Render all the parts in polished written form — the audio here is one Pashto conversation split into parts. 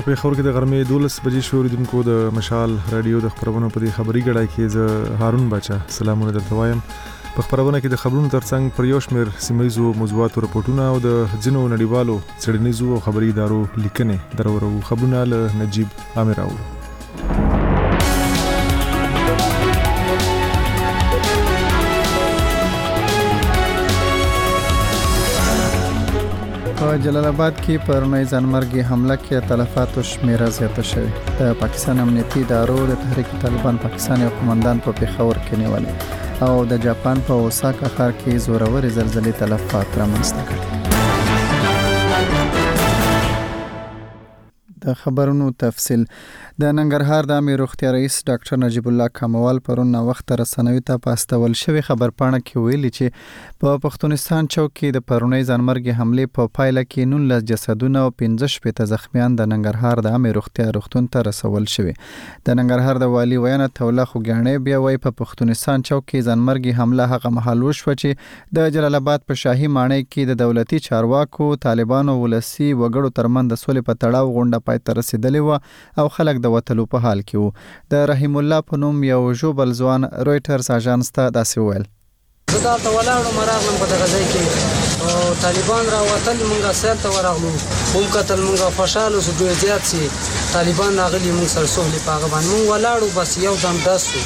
په پیښور کې د غرمې 12 بجې شو. اوریدونکو د مشال رادیو د خبرونو په دې خبري غړای کې زه هارون بچا سلامونه درته وایم. په خبرونه کې د خبرونو ترڅنګ پر یو شمېر سیمایي موضوعاتو رپورټونه او د ځینو نړیوالو څېړنیزو او خبري ادارو لیکنې درورو. خبرونه له نجیب عامر راوړو. په جلال آباد کې پرونی ځانمرګي حمله کې تلفاتو شمیره زیاته شوې. د پاکستان امنیتي ادارو د تحریک طالبان پاکستان یو قومندان په پیښور کې نیولې او د جاپان په اوساکا ښار کې زورورې زلزلې تلفات رامنځته کړي. د خبرونو تفصیل. د ننګرهار د عامه روغتیا رئیس ډاکټر نجیب الله کاموال پرون وخت رسنوي ته پاستول شوی خبرپاڼه کې ویلي چې په پښتونستان چوک کې د پرونی ځانمرګي حمله په پایله کې 19 جسدونه او 15 شپېته زخمیان د ننګرهار د عامه روغتیا روغتون ته رسول شوی. د ننګرهار د والی وینا توله خوګانې بیا وای په پښتونستان چوک کې ځانمرګي حمله هغه مهال وشو چې د جلال آباد په شاهي ماڼۍ کې د دولتي چارواکو طالبانو ولسی وګړو ترمن د سولې په تړاو غونډه پای ته رسیدلې و او خلک د وتلو په حال کې وو. د رحیم الله په نوم یو ژوبل ځوان رويټرز اژانس ته داسې وویل: زه دا ته ولاړم راغلم په دغه ځای کې او طالبان را وتل مونږه سیل ته ورغلو هم قتل مونږه خوشاله سو ډېر زیات سي طالبان راغلي مونږ سره سولې پاغه باندې مونږ ولاړو بس یو دم داسو.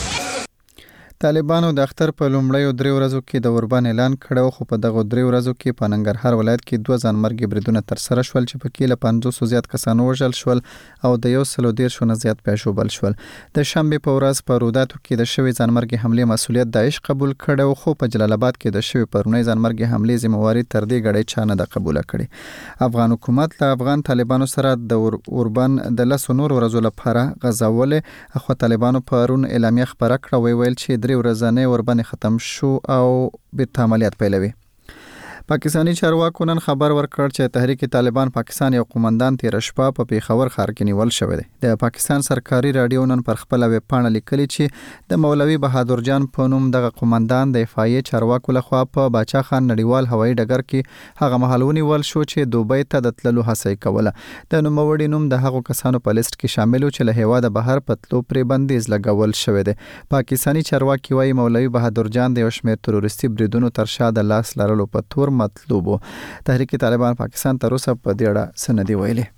طالبانو د اختر په لومړیو 3 ورځو کې د اوربان اعلان کړو خو په دغه 3 ورځو کې په ننګرهار ولایت کې 2 ځانمرګي بریدونه تر سره شول چې په کې له 500 زیات کسان وژل شول او د 130 نه زیات پیښوبل شول. د شنبه په ورځ په روداتو کې د شوی ځانمرګي حمله مسولیت داعش قبول کړو خو په جلال آباد کې د شوی پرونی ځانمرګي حمله ذمہواری تر دې غړي چانه د قبول کړي. افغان حکومت له افغان طالبانو سره د اوربان د لاسو نور ورځو لپاره غزاوله خو طالبانو پرون اعلامیه خبره کړه ویل چې 3 ورځې وربنې ختم شو او بیرته عملیات پیلوي. پاکستانی چارواکو نن خبر ورکړ چې تحریک طالبان پاکستان یو قومندان تیر شپه په پیښور ښار کې نیول شوی دی. د پاکستان سرکاري رادیو نن پر خپل ویب پاڼه لیکلي چې د مولوي بهادر جان په نوم دغه قومندان د افایي چارواکو لخوا په باچا خان نړیوال هوایي ډګر کې هغه مهال ونیول شو چې دوبۍ ته د تللو هڅه کوله. د نوموړي نوم د هغو کسانو په لیست کې شامل و چې له هیواده بهر پتلو پرې بندیز لګول شوی دی. پاکستانی چارواکي وايي مولوي بهادر جان د یو شمېر تروریستي بریدونو تر شا د لاس لرلو په تور مطلوبو. تحریک طالبان پاکستان تر اوسه په دې اړه څه نه دی ویلي.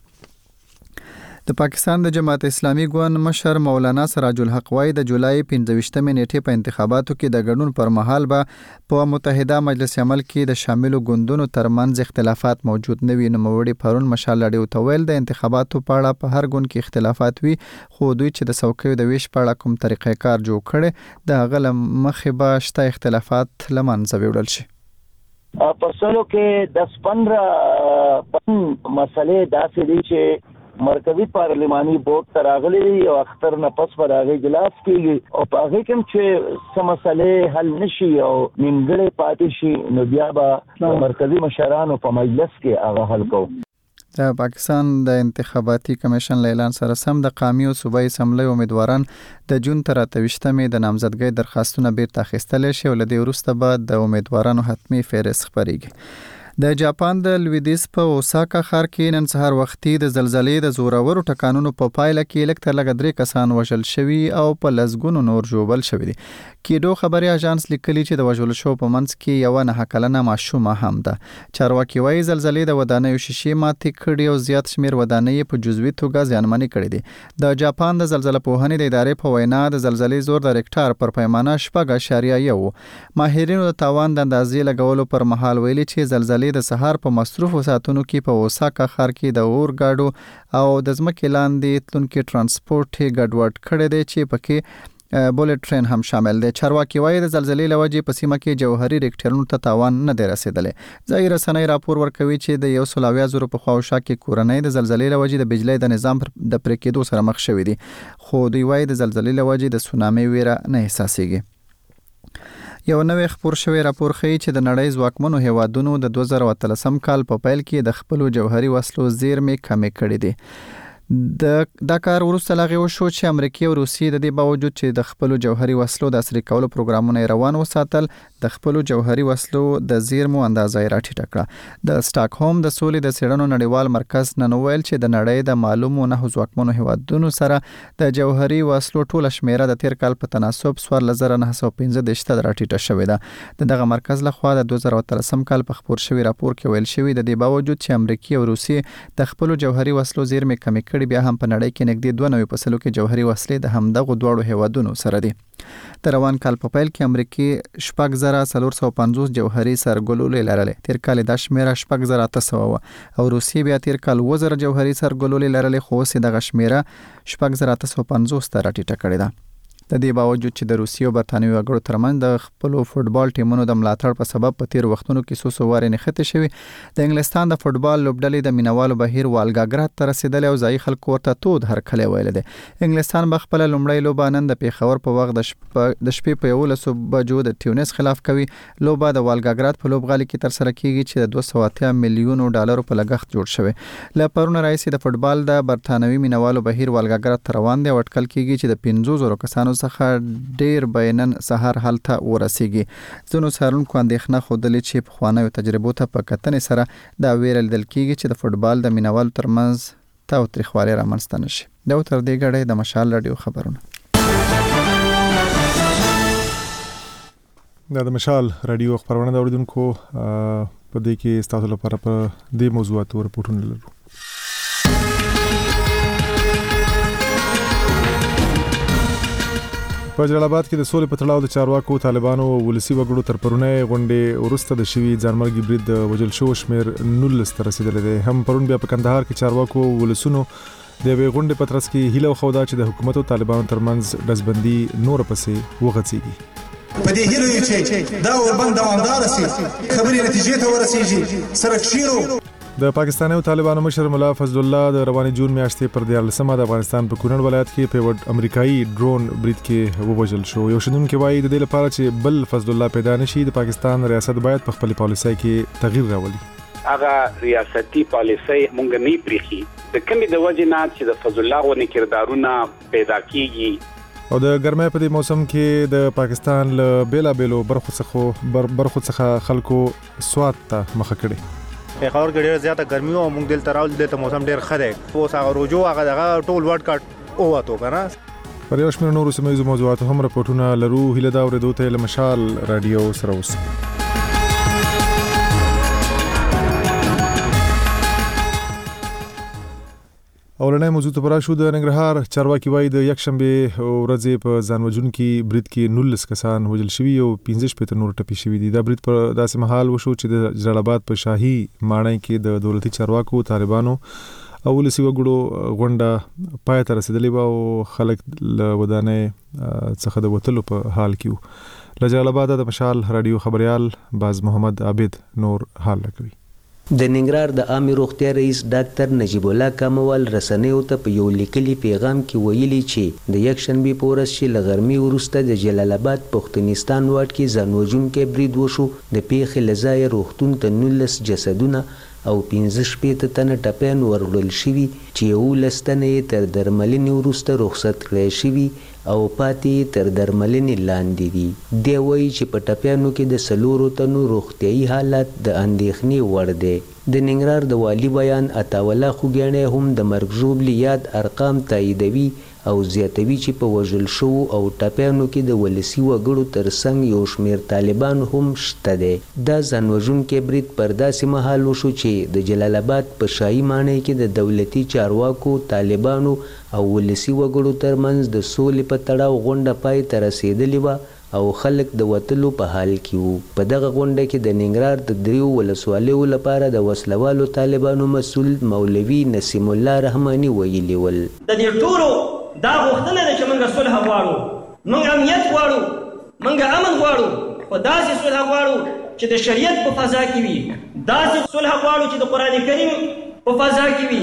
د پاکستان د جماعت اسلامي ګوند مشر مولانا سراج الحق وايي د جولای 15 نیټې په انتخاباتو کې د ګډون پر مهال به په متحده مجلس عمل کې د شاملو ګوندونو ترمنځ اختلافات موجود نه وي. نوموړي پرون مشال رادیو ته ویل د انتخاباتو په اړه په هر ګوند کې اختلافات وي خو دوی چې د څوکیو د ویش په اړه کوم طریقې کار جوړ کړي د هغه مخې به شته اختلافات لمنځه وړل شي. پرسلو کې 10-15 مسلې داسې دي چې مرکزی پارلماني بورډ تراغلي او اختر نه پس پر هغه اجلاس کېږي او په هغه کې چې سم مسلې حل نشي او نیمګړې پاتې شي نو بیا به مرکزی مشرانو په مجلس کې هغه حل کوي. د پاکستان د انتخاباتي کمیشن له اعلان سره سم د قومي او صوبایي اسمبلی امیدواران د جون تر 28مې د نامزدګۍ درخواستونه بیرته اخیستل شي او له دې وروسته به د امیدوارانو حتمی فهرست خپریږي. د جاپان د لویدیز په اوساکا ښار کې نن سهار وختي د زلزلې د زورورو ټکانونو په پایله کې لږ تر لږه 3 کسان وژل شوي او په لسګونو نور ژوبل شوي دي. کیډو خبري اژانس لیکلي چې د وژل شو په منځ کې یو 9 کلنه ماشومه هم ده. چارواکي وايي زلزلې د ودانیو شیشې ماتې کړي او زیات شمیر ودانۍ په جزوي توګه زیانمنې کړي دي. د جاپان د زلزلې پوهنې د ادارې په وینا د زلزلې زور د ریکټر پر پیمانه 4.1. ماهرینو د تاوان د اندازې لګولو پر مهال ویلي چې زلزلې د سهار په مصروفو ساعتونو کې په اوساکا ښار کې د اورګاډو او د ځمکې لاندې تلونکي ترانسپورت ګډوډ کړی دی چې پکې بولټ ټرین هم شامل دی. چارواکي وايي د زلزلې له وجې په سیمه کې جوهري ریکټرونو ته تاوان نه دی رسیدلی. ځایي رسنۍ راپور ورکوي چې د 120,000 په خواوشا کې کورنۍ د زلزلې له وجې د بجلی د نظام د پرې کېدو سره مخ شوي دي خو دوی وايي د زلزلې له وجې د سونامي ویره نه احساسېږي. یو نوې خبر شوی راپور ښیي چې د نړۍ ځواکمنو هیوادونو د 2013 کال په پیل کې د خپل جوهري وسلو زیرمې کمې کړې دي. دا کار وروسته لاغه وشو چې امریکا او روسیې د دې باوجود چې د خپل جوهري وسلو د عصري کولو پروګرامونه روان وساتل د خپل جوهري وسلو د زیرمو اندازه راټیټه کړه. د سټاکهولم د سولې د څېړنو نړیوال مرکز نن ویل چې د نړۍ د معلومو نه ځواکمنو هیوادونو سره د جوهري وسلو ټوله شمیره د تیر کال په تناسب 1915 ته راټیټه شوې ده. دغه مرکز لخوا د 2013 کال په خبر شوی راپور کې ویل شوی د دې باوجود چې امریکا او روسیې د خپل جوهري وسلو زیرمې کمی بیا هم په نړۍ کې نږدې 92 فصلو کې جوهري وسلې د همدغه دوړو هیوادونو سره دي. د روان کال په پیل کې امریکا 6450 جوهري سرګلولې لرلې، تیر کال د شمیره 6800 او روسیې بیا تیر کال 2000 جوهري سرګلولې لرلې، خو اوس دغه شمیره 6850 ته راټیټه کړې ده. د دې باوجود چې د روسیې او برتانوي وګړو ترمنځ د خپل فوتبال ټیمونو د ملاتړ په سبب په تیر وختونو کې څو وارې نښتې شوي، د انګلستان د فوتبال لوبډلې د مینوالو بهیر والګاګراد ته رسیدلې او ځایي خلکو ورته تود هرکلی ویل دي. انګلستان به خپل لومړی لوبه نن د پیښور په وخت د شپې په 11 بجو د ټیونس خلاف کوي. لوبه د والګاګراد په لوبغالي کې تر سره کیږي چې د 280 میلیونو ډالرو په لګښت جوړ شوی. له پرونه راځي د فوتبال د برتانوي مینوالو بهیر والګاګراد ته روان دی او اټکل کیږي چې د 500 کسانو څخه ډیر بینن سحر حالت ورسیږي. ځینو څارونکو اندېښنه خوده چې په خوانیو تجربو ته په کتنې سره دا ویرل دل کیږي چې د فوتبال د مینوالو ترمنځ تاوتریخوالی رامنځته نشي. دا تر دې غړې د مشال رادیو خبرونه. دا د مشال رادیو خبرونه د اوریدونکو په دې کې ستاسو لپاره په دې موضوعاتو رپورټونه لرو. په جلال آباد کې د سولې په تړاو د چارواکو، طالبانو او ولسی وګړو تر پرونی غونډې ورسته د شوی ځانمرګي برید د وجل شو شمیر 19 ته رسیدلی دی. هم پرون بیا په کندهار کې چارواکو ولسونو د یوې غونډې په ترڅ کې هیله وښوده چې د حکومت او طالبانو ترمنځ ډزبندي نور پسې وغځېږي. په دې هیله چې دا وربند دوامدار شي، خبرې نتیجې ته ورسیږي، سره کښینو. د پاکستان او طالبانو مشر مولا فضل الله د رواني جون میاشتې پر 14 د افغانستان په کونړ ولایت کې په امریکایي ډرون برید کې ووژل شو. یو شنونکو وایي د دې لپاره چې بل فضل الله پیدا نشي د پاکستان ریاست باید په خپل پالیسۍ کې تغییر راولي. هغه ریاستي پالیسۍ مونږ نه پریخي د کومې د وجې نه چې د فضل الله غو کردارونه پیدا کیږي. او د ګرمۍ په دې موسم کې د پاکستان له بیلابېلو برخو څخه خلکو سوات ته مخه کړي. خبر کې ډېر زیاته ګرمي او موږ دلته راول دلته موسم ډېر ښه دی. اوس هغه روجو هغه ټول ورډ کټ اوته کنه. پر یو شمېر نورو سیمه ییزو موضوعاتو هم رپورټونه لرو. هیله دا اورېدو ته له مشال رادیو سره اوسئ. اولنۍ موضوع ته براشو. د ننګرهار چارواکي وایي د یکشنبه ورځې په ځانوژونکي برید کې 19 کسان وژل شوي او 15 نور ټپي شوي دي. دا برید په داسې مهال وشو چې د جلال آباد په شاهي ماڼۍ کې د دولتي چارواکو، طالبانو او ولسی وګړو غونډه پای ته رسیدلې و او خلک له ودانۍ څخه د وتلو په حال کې وو. له جلال آباد د مشال رادیو خبريال باز محمد عابد نور حال راکوي. د ننګرهار د عامه روغتیا رئیس ډاکټر نجیب الله کموال رسنیو ته په یو لیکلي پیغام کې ویلي چې د یکشنبه په ورځ چې له غرمې وروسته د جلال آباد پښتونستان واټ کې ځانوژونکی برید وشو. د پیښې له ځایه روغتون ته 19 جسدونه او 15 تنه ټپیان وروړل شوي چې 11 تنه یې تر درملنې وروسته رخصت کړای شوي او پاتې تر درملنې لاندې دي. دی وایي چې په ټپیانو کې د 4 تنو روغتیایي حالت د اندېښنې وړ دی. د ننګرهار د والي بیان عطاوالله خوږیاڼی هم د مرګ ژوبلې یاد ارقام تاییدوي او زیاتوي چې په وژل شوو او ټپیانو کې د ولسي وګړو ترڅنګ یو شمېر طالبان هم شته دی. دا ځانوژونکی برید پر داسې مهال وشو چې د جلال آباد په شاهي ماڼۍ کې د دولتي چارواکو، طالبانو او ولسي وګړو ترمنځ د سولې په تړاو غونډه پای ته رسېدلې وه او خلک د وتلو په حال کې وو. په دغه غونډه کې د ننګرهار د 3 ولسوالیو لپاره د وسلوالو طالبانو مسؤل مولوي نسیم الله رحماني ویلي ول. د دې ټولو دا غوښتنه ده چې موږ صلح غواړو، موږ امنیت غواړو، موږ امن غواړو، خو داسې صلح غواړو چې د شریعت په فضا کې وي، داسې صلح غواړو چې د قرآن کریم په فضا کې وي،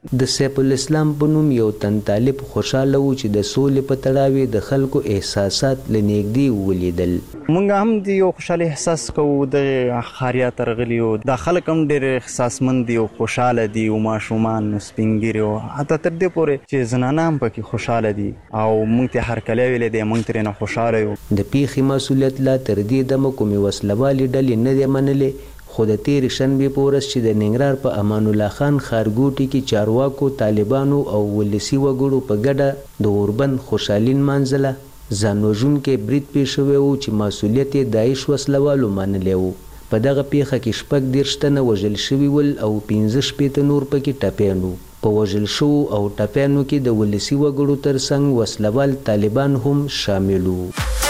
د سیف الاسلام په نوم یو تن طالب خوشاله و چې د سولې په تړاو د خلکو احساسات لنیږدې ولیدل. مونږ هم د یو خوشاله احساس کوو د خاریا ترغلی او د خلک هم ډېر احساسمند دي او خوشاله دي او ماشومان سپینګیري او حتی تر دې پورې چې زنانه هم پکې خوشاله دي او مونږ ته هر کله ویلې دي مونږ ترې نه خوشاله یو. د پیښې مسؤلیت لا تر دې دمه کومې وسلوالې ډلې نه دي منلې، خو د تېرې شنبې په ورځ چې د ننګرهار په امان الله خان ښارګوټي کې چارواکو، طالبانو او ولسي وګړو په ګډه د اوربند خوشحالي نمانځله، ځان وژونکی برید پیښ شوی و چې مسؤلیت یې داعش وسلوالو منلی و. په دغه پیښه کې 14 تنه وژل شوي ول او 15 نور پکې ټپیان وو. په وژل شوو او ټپیانو کې د ولسي وګړو ترڅنګ وسلوال طالبان هم شامل وو.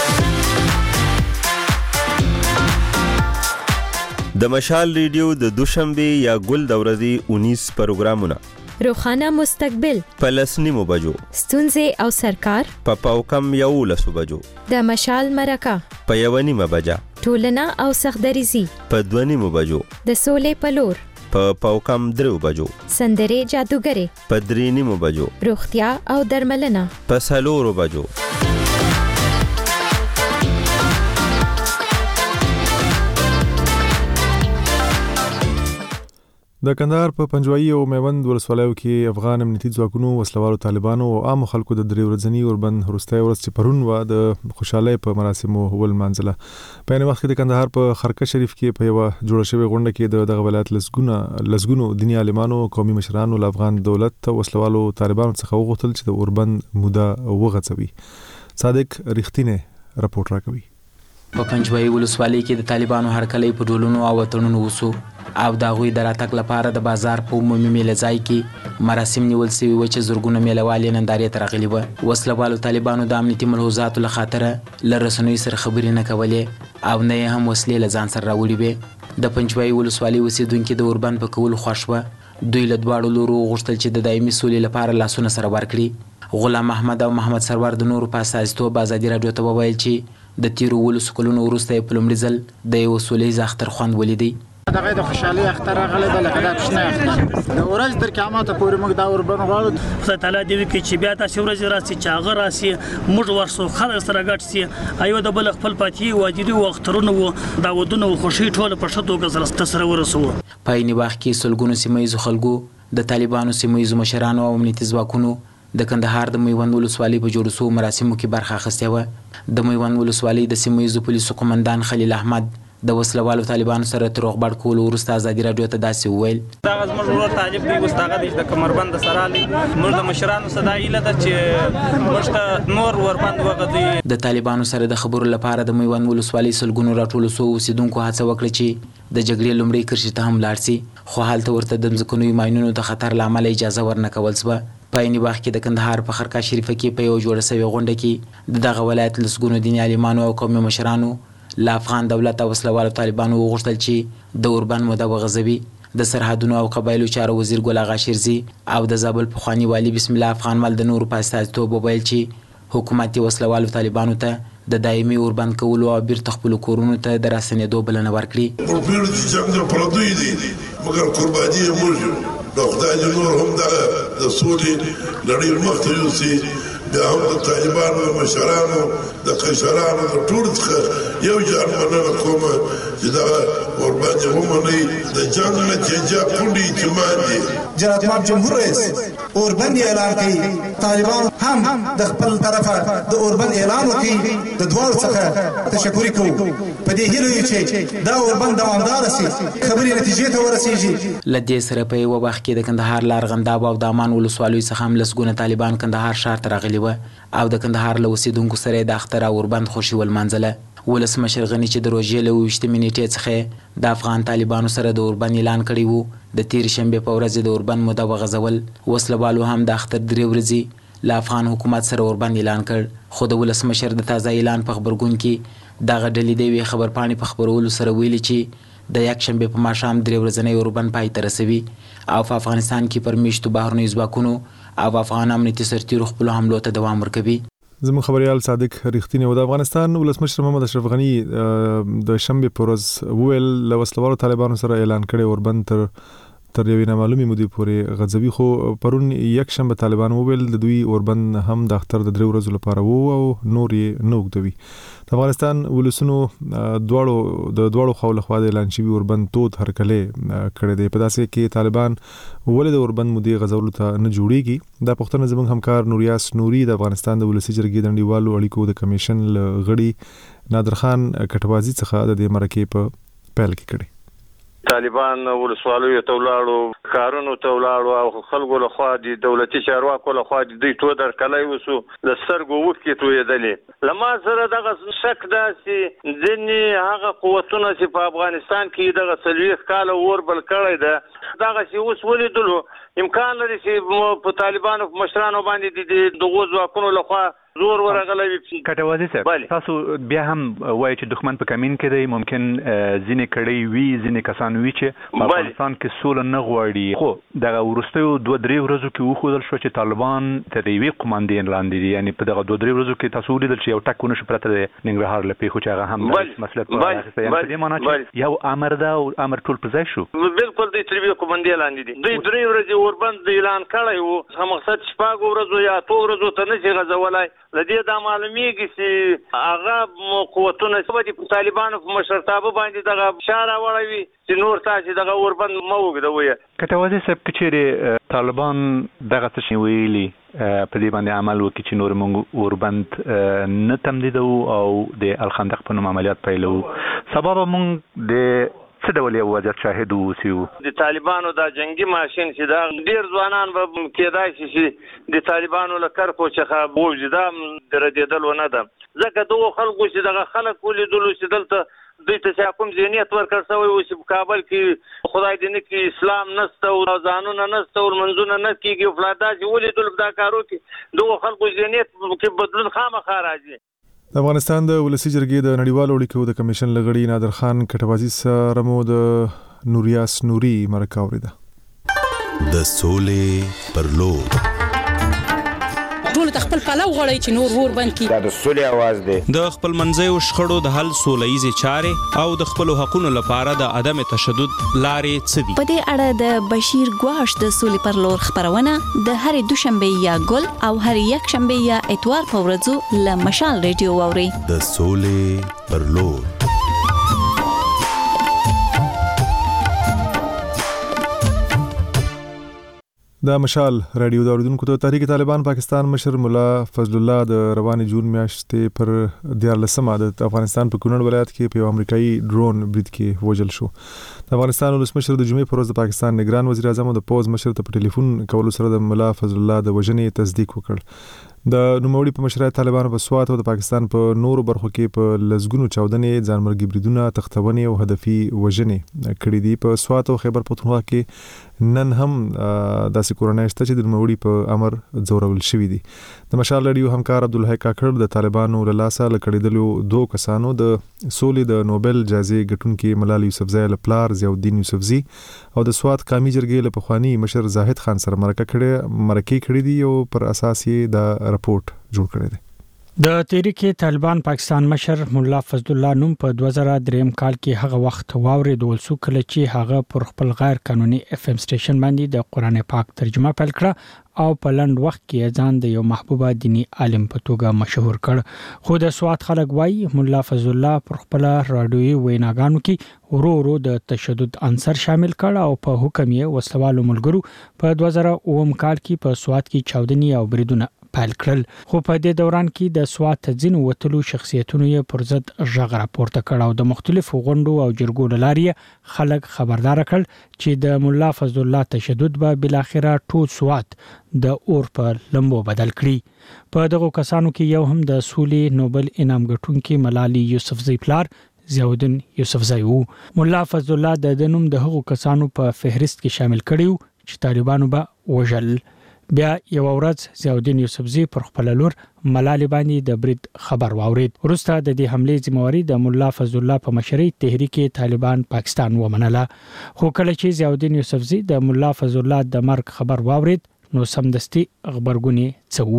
د مشال ریډیو د دوشنبه یا ګل د ورځې 19 پروګرامونه: روخانه مستقبل په 10 بجو، ستونزې او سرکار په پاوکم 11 بجو، د مشال مرکه په 1 بجه، ټولنه او سختدریزي په 2 بجو، د سولې په لور په پاوکم 3 بجو، سندرې جادوګرې په 3 بجو، روغتیا او درملنه په 4 بجو. د کندهار په پنجوایي او میوند ولسوالیو کې افغان امنیتي ځواکونو، وسلوالو، طالبانو او عامو خلکو د 3 ورځني اوربند وروستۍ ورځ چې پرون وه د خوشحالۍ په مراسمو ولمانځله. په عین وخت کې د کندهار په خرکه شریف کې په یوه جوړه شوې غونډه کې دغه ولایت لسګونو دیني عالمانو، قومي مشرانو له افغان دولت، وسلوالو، طالبانو څخه وغوښتل چې د اوربند موده وغځوي. صادق رښتینی راپورټ راکوي. په پنجوایي ولسوالۍ کې د طالبانو هرکلی په ډولونو او وطنونو وسو او د هغوی د راتګ لپاره د بازار په عمومي میله ځای کې مراسم نیول سوي وو چې زرګونه میلهوال یې نندارې ته راغلي وه. وسلوالو طالبانو د امنیتي ملحوظاتو له خاطره له رسنیو سره خبرې نه کولې او نه یې هم وسلې له ځان سره راوړي وې. د پنجوایي ولسوالۍ اوسېدونکي د اوربند په کولو خوښ وه. دوی له دواړو لورو وغوښتل چې د دایمي سولې لپاره لاسونه سره ورکړي. غلام محمد او محمد سرور د نورو په استازیتوب ازادي راډیو ته وویل چې د تیرو 12 کلونو وروسته یې په لومړي ځل د یو سولیز اختر خوند ولیدی. دغه د خوشحالي اختر راغلی د لکه دا کوچنی اختر د ورځ تر قیامته پورې موږ دا اوربند غواړو. خدای تعالی دې وکړي چې بیا داسې ورځې راسي چې هغه راسي موږ ورسو خلک سره ګډ سي ایو د بل خپل پاتې واجبي او اخترونه وو دا ودونه او خوشي ټول په ښه توګه سره ورسو. په عین وخت کې سلګونو سیمهیزو خلکو، د طالبانو سیمهیزو مشرانو او امنیتي ځواکونو د کندهار د میوند ولسوالۍ په جوړ شوو مراسمو کې برخه اخیستې وه. د میوند ولسوالۍ د سیمهیزو پولیسو قومندان خلیل احمد د وسلوالو طالبانو سره تر روغبړ کولو وروسته ازادي راډیو ته داسې وویل: دغه زموږ ورور طالب دی، اوس دغه د کمربند سره علی موږ د مشرانو صدا ایله ده چې موږ ته نور وربند وغځي. د طالبانو سره د خبرو لپاره د میوند ولسوالۍ سلګونو راټولو شوو اوسېدونکو هڅه وکړه چې د جګړې لومړۍ کرښې ته هم لاړ سي، خو هلته ورته د ځمکنیو ماینونو د خطر له امله اجازه ورنه کول شوه. په عین وخت کې د کندهار په خرکه شریفه کې په یو جوړه سوې غونډه کې د دغه ولایت لسګونو دیني عالمانو او قومي مشرانو له افغان دولت او وسلوالو طالبانو وغوښتل چې د اوربند موده وغځوي. د سرحدونو او قبایلو چارو وزیر ګل اغا شیرزي او د زابل پخواني والي بسم الله افغان مل د نورو په استازیتوب وویل چې حکومت یې وسلوالو طالبانو ته د دایمي اوربند کولو او بیرته خپلو کورونو ته د راستنېدو بلنه ورکړي. د خدای دې نور هم دغه د سولې لړۍ مخته یوسي، بیا هم د طالبانو د مشرانو د قیصرانو د ټولو څخه یو جان مننه کوم چې دغه اوربند یې ومنئ. د جنګ نتیجه کونډې اعتماد دي. جناب مام جمهور رئیس اوربند اعلان کوي، طالبان هم د خپل طرفه د اوربند اعلان وکړي. د دواړو څخه تشکر کوو په دې هیله چې دا اوربند دوامدار شي، خبرې نتیجې ته ورسیږي. له دې سره په یوه وخت کې د کندهار له ارغنداب او د امان ولسوالیو څخه هم لسګونه طالبان کندهار ښار ته راغلي وه او د کندهار له اوسېدونکو سره یې د اختر او اوربند خوښي ولمانځله. ولسمشر غني چې د روژې له 28 نیټې څخه د افغان طالبانو سره د اوربند اعلان کړی وو، د تېرې شنبې په ورځ د اوربند موده وغځول. وسلوالو هم د اختر 3 ورځې له افغان حکومت سره اوربند اعلان کړ، خو د ولسمشر د تازه اعلان په خبرګون کې دغه ډلې د یوې خبرپاڼې په خپرولو سره ویلي چې د یکشنبې په ماښام 3 ورځنی اوربند پای ته رسوي او په افغانستان کې پر میشتو بهرنیو ځواکونو او افغان امنیتي سرتیرو خپلو حملو ته دوام ورکوي. زموږ خبريال صادق رښتینی و. د افغانستان ولسمشر محمد اشرف غنی د شنبه پر ورځ وویل له وسلوالو طالبانو سره اعلان کړي اوربند تر تر یوې نامعلومې مودې پورې غځوي. خو پرون یکشنبه طالبان وویل د دوی اوربند هم د اختر د 3 ورځو لپاره وو او نور یې نه اوږدوي. د افغانستان ولسونو دواړو خوا لخوا د اعلان شوي اوربند تود هرکلی کړی دی. په داسې کې طالبان ولې د اوربند مودې غځولو ته نه جوړیږي؟ دا پوښتنه زموږ همکار نوریاس نوري د افغانستان د ولسي جرګې د نړیوالو اړیکو د کمیشن له غړي نادر خان کټوازي څخه د دې مرکې په پیل کې کړی. طالبان ولسوالیو ته ولاړو، کارونو ته ولاړو او خلکو له خوا د دولتي چارواکو له خوا د دوی تو درکلی وسو د سترګو اوښکې تویېدلې. له ما سره دغه شک داسې ځینې هغه قوتونه چې په افغانستان کې دغه 40 کاله اور بل کړی ده دغسې اوس ولیدلو امکان لري چې په طالبانو په مشرانو باندې د دغو ځواکونو له خوا زور ورغلی وي. کټوازي صاحب تاسو بیا هم وایي چې دښمن په کمین کې دی، ممکن ځینې کړۍ وي، ځینې کسان وي چې په افغانستان کې سوله نه غواړي. خو دغه وروستیو 2-3 ورځو کې وښودل شو چې طالبان تر یوې قوماندې لاندې دي. یعنې په دغه 2-3 ورځو کې تاسو ولیدل چې یو ټک ونه شو پرته د ننګرهار له پیښو چې هغه هم مسله په اخیسته. یعنې په دې معنا چې یو امر ده او امر ټول په ځای شو. بالکل دوی تر یوې قومندې لاندې دي. دوی 3 ورځې اوربند اعلان کړی وو، هم مقصد 6 ورځو یا 2 ورځو ته نشي غځولی. د دې دا معلومیږي چې هغه قوتونه چې طالبانو په مشرتابه باندې دغه فشار راوړوي چې نور تاسې دغه اوربند مه اوږدوئ. کټوازي صاحب که چیرې طالبان دغه څه ویلي په دې باندې عمل وکړي چې نور موږ اوربند نه تمدیدوو او د الخندق په نوم عملیات پیلوو، سبا به موږ د څه ډول یو وضعیت شاهد اوسو؟ د طالبانو دا جنگي ماشین چې دا ډیر ځوانان به کېدای شي چې د طالبانو له کرکو څخه بوځي، دا ردېدل ونه ده. ځکه دغو خلکو چې دغه خلک ولیدلو چې دلته دوی ته چې کوم ذهنیت ورکړ شوی و چې په کابل کې خدای دې نه کړي اسلام نشته او ځانونه نشته او لمونځونه نه کېږي او فلان، داسې ولیدلو په دا کارو کې دغو خلکو ذهنیت کې بدلون خامخا راځي. د افغانستان د ولسي جرګې د نړیوالو اړیکو د کمیشن له غړي نادر خان کټوازي سره مو د نوریاس نوري مرکه اوریده. د سولې پر لور ټول د خپل پلو غړی چې نور ور بند کی. دا د سولې आवाज دی. د خپل منځیو شخړو د حل سولهییزې چارې او د خپل حقوقو لپاره د عدم تشدد لارې څه دي؟ په دې اړه د بشیر ګواش د سولې پر لور خبرونه د هرې دوشنبه یا ګل او هرې یکشنبه یا اتوار په ورځو له مشال ریډیو واوري. د سولې پر لور. د مشال رادیو د اوریدونکو ته تحریک طالبان پاکستان مشر مولا فضل الله د روانې جون میاشتې پر 14مه د افغانستان په کونړ ولایت کې په امریکایي ډرون برید کې وژل شو. د افغانستان ولسمشر د جمعې پر ورځ د پاکستان نگران وزیر اعظم او د پوز مشر ته په ټلیفون کولو سره د مولا فضل الله د وژنې تصدیق وکړ. د نوموړي په مشرۍ طالبانو په سوات او د پاکستان په نورو برخو کې په لزګونو چاودنې، ځانمرګي بریدونه، تختونې او هدفي وژنې کړې دي. په سوات او خیبر پختونخوا کې نن هم داسې کورنۍ شته چې د نوموړي په امر ځورول شوي دي. د مشال رادیو همکار عبدالحی کاکړ د طالبانو له لاسه له کړېدلو 2 کسانو د سولې د نوبل جایزې ګټونکي ملال یوسفزۍ له پلار ضیاءالدین یوسفزي او د سوات قامي جرګې له پخواني مشر زاهد خان سره مرکې کړې دي او پر اساس یې د رپورټ جوړ کړی دی. د تحریک طالبان پاکستان مشر مولا فضل الله نوم په 2003 کال کې هغه وخت واوریدل شو کله چې هغه پر خپل غیر قانوني FM سټیشن باندې د قرآن پاک ترجمه پیل کړه او په لند وخت کې ځان د یو محبوبه دینی عالم په توګه مشهور کړ. خو د سوات خلک وایي مولا فضل الله پر خپل رادیوي ویناګانو کې ورو د تشدد عنصر شامل کړ او په حکم یې وسوالو ملګرو په 2009 کال کې په سوات کې چاودنې او بریدونه پیل کړل. خو په دې دوران کې د سوات ځینو وتلو شخصیتونو یې پر ضد غږ راپورته کړ او د مختلفو غونډو او جرګو له لارې خلک خبردار کړل چې د مولا فضل الله تشدد به بالاخره ټول سوات د اور په لمبو بدل کړي. په دغه کسانو کې یو هم د سولې نوبل انعام ګټونکي ملال یوسفزۍ پلار ضیاءالدین یوسفزۍ وو. مولا فضل الله د نوم د هغو کسانو په فهرست کې شامل کړیو چې طالبانو به وژل. بیا یو ورځ ضیاءالدین یوسفزي پر خپل لور ملالۍ باندې د برید خبر واورید. وروسته د دې حملې ذمہواری د مولا فضل الله په مشرۍ تحریک طالبان پاکستان ومنله. خو کله چې ضیاءالدین یوسفزي د مولا فضل الله د مرګ خبر واورید نو سمدستي خبرګونې څو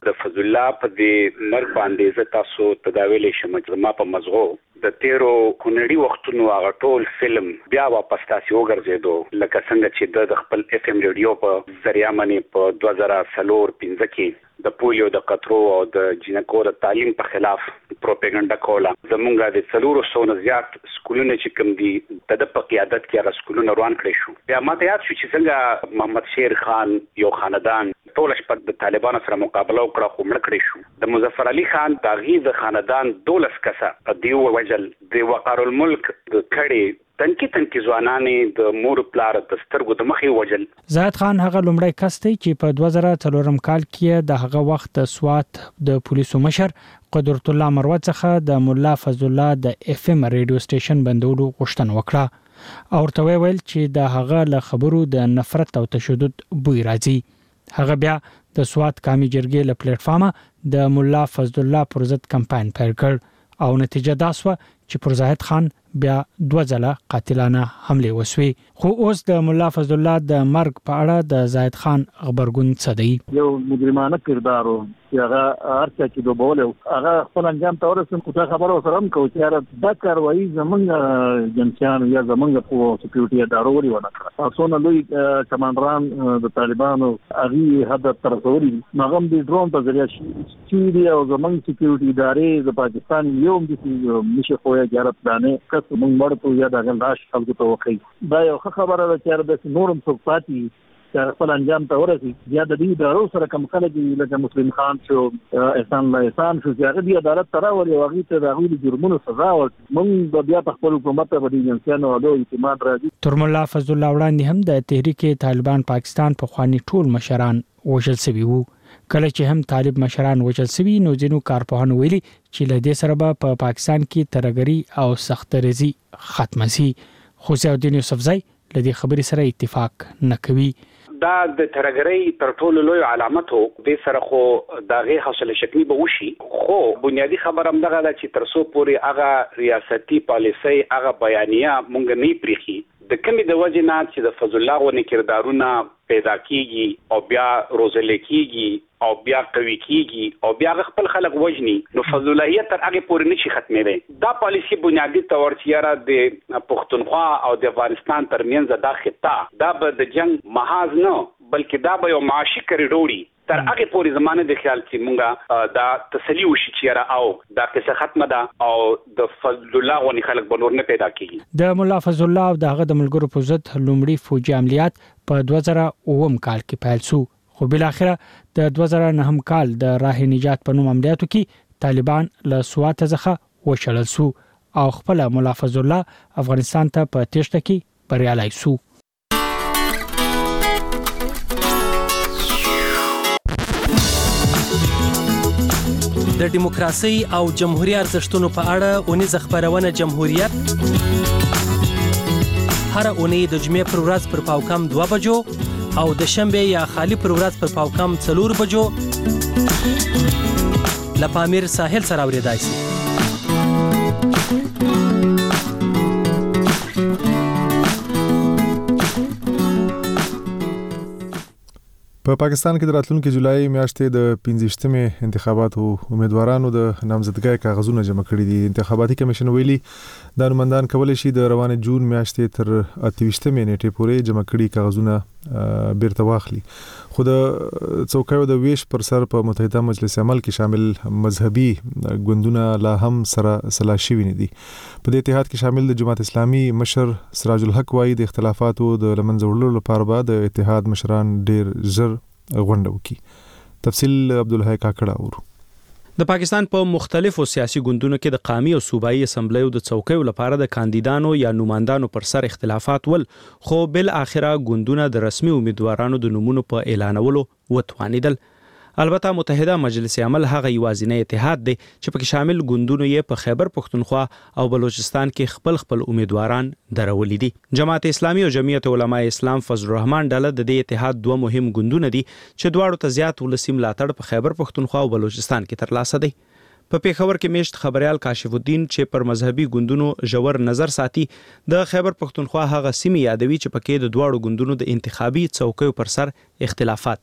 د فضل الله په دې مرګ باندې زه تاسو تداویلې شم چې ما په مزغو د تیرو کونړي وختونو هغه ټول فلم بیا واپس تاسو وګرځېدو لکه څنګه چې د خپل اف ام ریډیو په ذریعہ باندې په 2004-05 کې د پولیو د قطرو او د جنکو د تعلیم په خلاف پروپاګاندا کوله. زمونږ د 400 زیات سکولونه چې کوم دي د په قیادت کې را سکولونه روان کړی شو. بیا ماته یاد شو چې څنګه محمد شیر خان یو خاندان ټول شپه د طالبانو سره مقابله وکړه خو مړ کړی شو. د مظفر علي خان داغي د خاندان 12 کسه دیو وجل د وقار الملک د کړي تنکی ځوانانې د مور پلار د سترګو د مخې وجل. زاهد خان هغه لومړی کس دی چې په 2004 کال کې د هغه وخت د سوات د پولیسو مشر قدرت الله مروت څخه د مولا فضل الله د اف ام ریډیو سټیشن بندولو غوښتنه وکړه او ورته ویل چې د هغه له خبرو د نفرت او تشدد بوی راځي. هغه بیا د سوات قومي جرګې له پلیټ فارمه د مولا فضل الله پر ضد کمپاین پیل کړ او نتیجه دا شوه چې پر زاهد خان بیا 2 ځله قاتلانه حمله وسوي. خو اوس د مولا فضل الله د مرګ په اړه د زاهد خان خبرګون څه دی؟ یو مجرمانه کردار چې هغه ارڅ کې دوبول هغه خپل انجام ته ورسېږي. خو دا خبره سره هم کوي چې دا کاروایی زمونږ جنسیان یا زمونږ په سکیورټي ادارو وري ونه کړه. تاسو نه لوی کمانډران د طالبانو هغه هدف تر وري مغم دي ډرون په ذریعہ چې او زمونږ سکیورټي ادارې د پاکستان یو د نشه خویا جارت دانه کس مونږ مرته یا د غلراش خلکو ته وخی. دا یو خبره ده چې د نورم صفاتي چې خپل انجام ته ورسي یا د دې ادارو سره کوم خلک لکه مسلم خان شو احسان شو چې هغه د عدالت تراوري او هغه ته د غوړي جرمونو سزا ورکړي. مونږ بیا په خپل حکومت باندې جنسیانو او اعتماد راځي. تر مولا فضل الله وړاندې هم د تحریک طالبان پاکستان په خواني ټول مشران وژل شوي وو. کله چې هم طالب مشران وژل شوي نو ځینو کارپوهانو ویلي چې له دې سره په پاکستان کې ترګری او سخترزي ختم شي. خو سعودین یوسفزئی لدې خبرې سره اتفاق نه کوي. دا د ترګری تر ټولو لوی علامت هو د سره خو دغه حاصله شکلی به وشي. خو بنیادی خبر هم دغه چې ترسو پوری هغه ریاستي پالیسي هغه بیانیه مونږ نه پریخي د کمی د وجه نه چې د فضل الله غو کردارونه پیدا کیږي او بیا روزل کیږي او بیا قوي کیږي او بیا خپل خلک وجني نو فضل الله تر هغه پورې نشي ختمېږي. دا پالیسی بنیادی تور چې را د پښتونخوا او د افغانستان ترمنځ دا خطه دا به د جنگ محاذ نه بلکې دا به یو معاشي کریډوري تر هغه پورې زمانه د خیال چې مونږه دا تسلی وشي چې را او دا قصه ختمه ده او د فضل الله غوني خلک بنور نه پیدا کیږي. د مولا فضل الله او دغه د ملګرو په ضد لومړی فوجي عملیات په 2009 کال کې پیل شو. خو بل اخره د 2009 کال د راه نجات په نوم عملیاتو کې طالبان له سوات څخه وشړل شو او خپل مولا فضل الله افغانستان ته په تېښته کې بریالي شو. د دیموکراسي او جمهوریت ارزښتونو په اړه اونیزه خبرونه جمهوریت هر اونۍ د جمعې پر ورځ پر پاوکم 2 بجو او د شنبه یا خالی پر ورځ پر پاوکم 4 بجو لپامیر ساحل سره اوریدای شي. په پاکستان کې د راتلونکي جولای میاشتې د 15مې انتخاباتو امیدوارانو د نامزدګۍ کاغذونه جمع کړي دي. انتخاباتي کمیشن ویلي د نومندان کولای شي د روانه جون میاشتې تر 28مې نیټې پورې جمع کړي کاغذونه بیرته واخلي. خو د څوکیو د ویش پر سر په متحده مجلس عمل کې شامل مذهبي ګوندونه لا هم سره سلا شوي نه دي. په دې اتحاد کې شامل د جماعت اسلامي مشر سراج الحق وايي د اختلافاتو د لمنځه وړلو لپاره به د اتحاد مشران ډیر زر غونډه وکړي. تفصیل عبدالحی کاکړه ورو. د پاکستان په مختلفو سیاسي ګوندونو کې د قومي او صوبایي اسمبلیو د څوکیو لپاره د کاندیدانو یا نوماندانو پر سر اختلافات ول خو بل اخره ګوندونه د رسمي امیدوارانو د نومونو په اعلانولو وتوانیدل. البته متحده مجلس عمل هغه یوازینی اتحاد دی چې پکې شامل ګوندونو یې په خیبر پښتونخوا او بلوچستان کې خپل امیدواران درولې دي. جماعت اسلامي او جمعیت علماء اسلام فضل الرحمن ډله د دې اتحاد 2 مهم ګوندونه دي چې دواړو ته زیات ولسی ملاتړ په خیبر پښتونخوا او بلوچستان کې ترلاسه دی. په پیښور کې میشت خبريال کاشف الدین چې پر مذهبي ګوندونو ژور نظر ساتي د خیبر پښتونخوا هغه سیمې یادوي چې پکې د دواړو ګوندونو د انتخابي څوکیو پر سر اختلافات دي.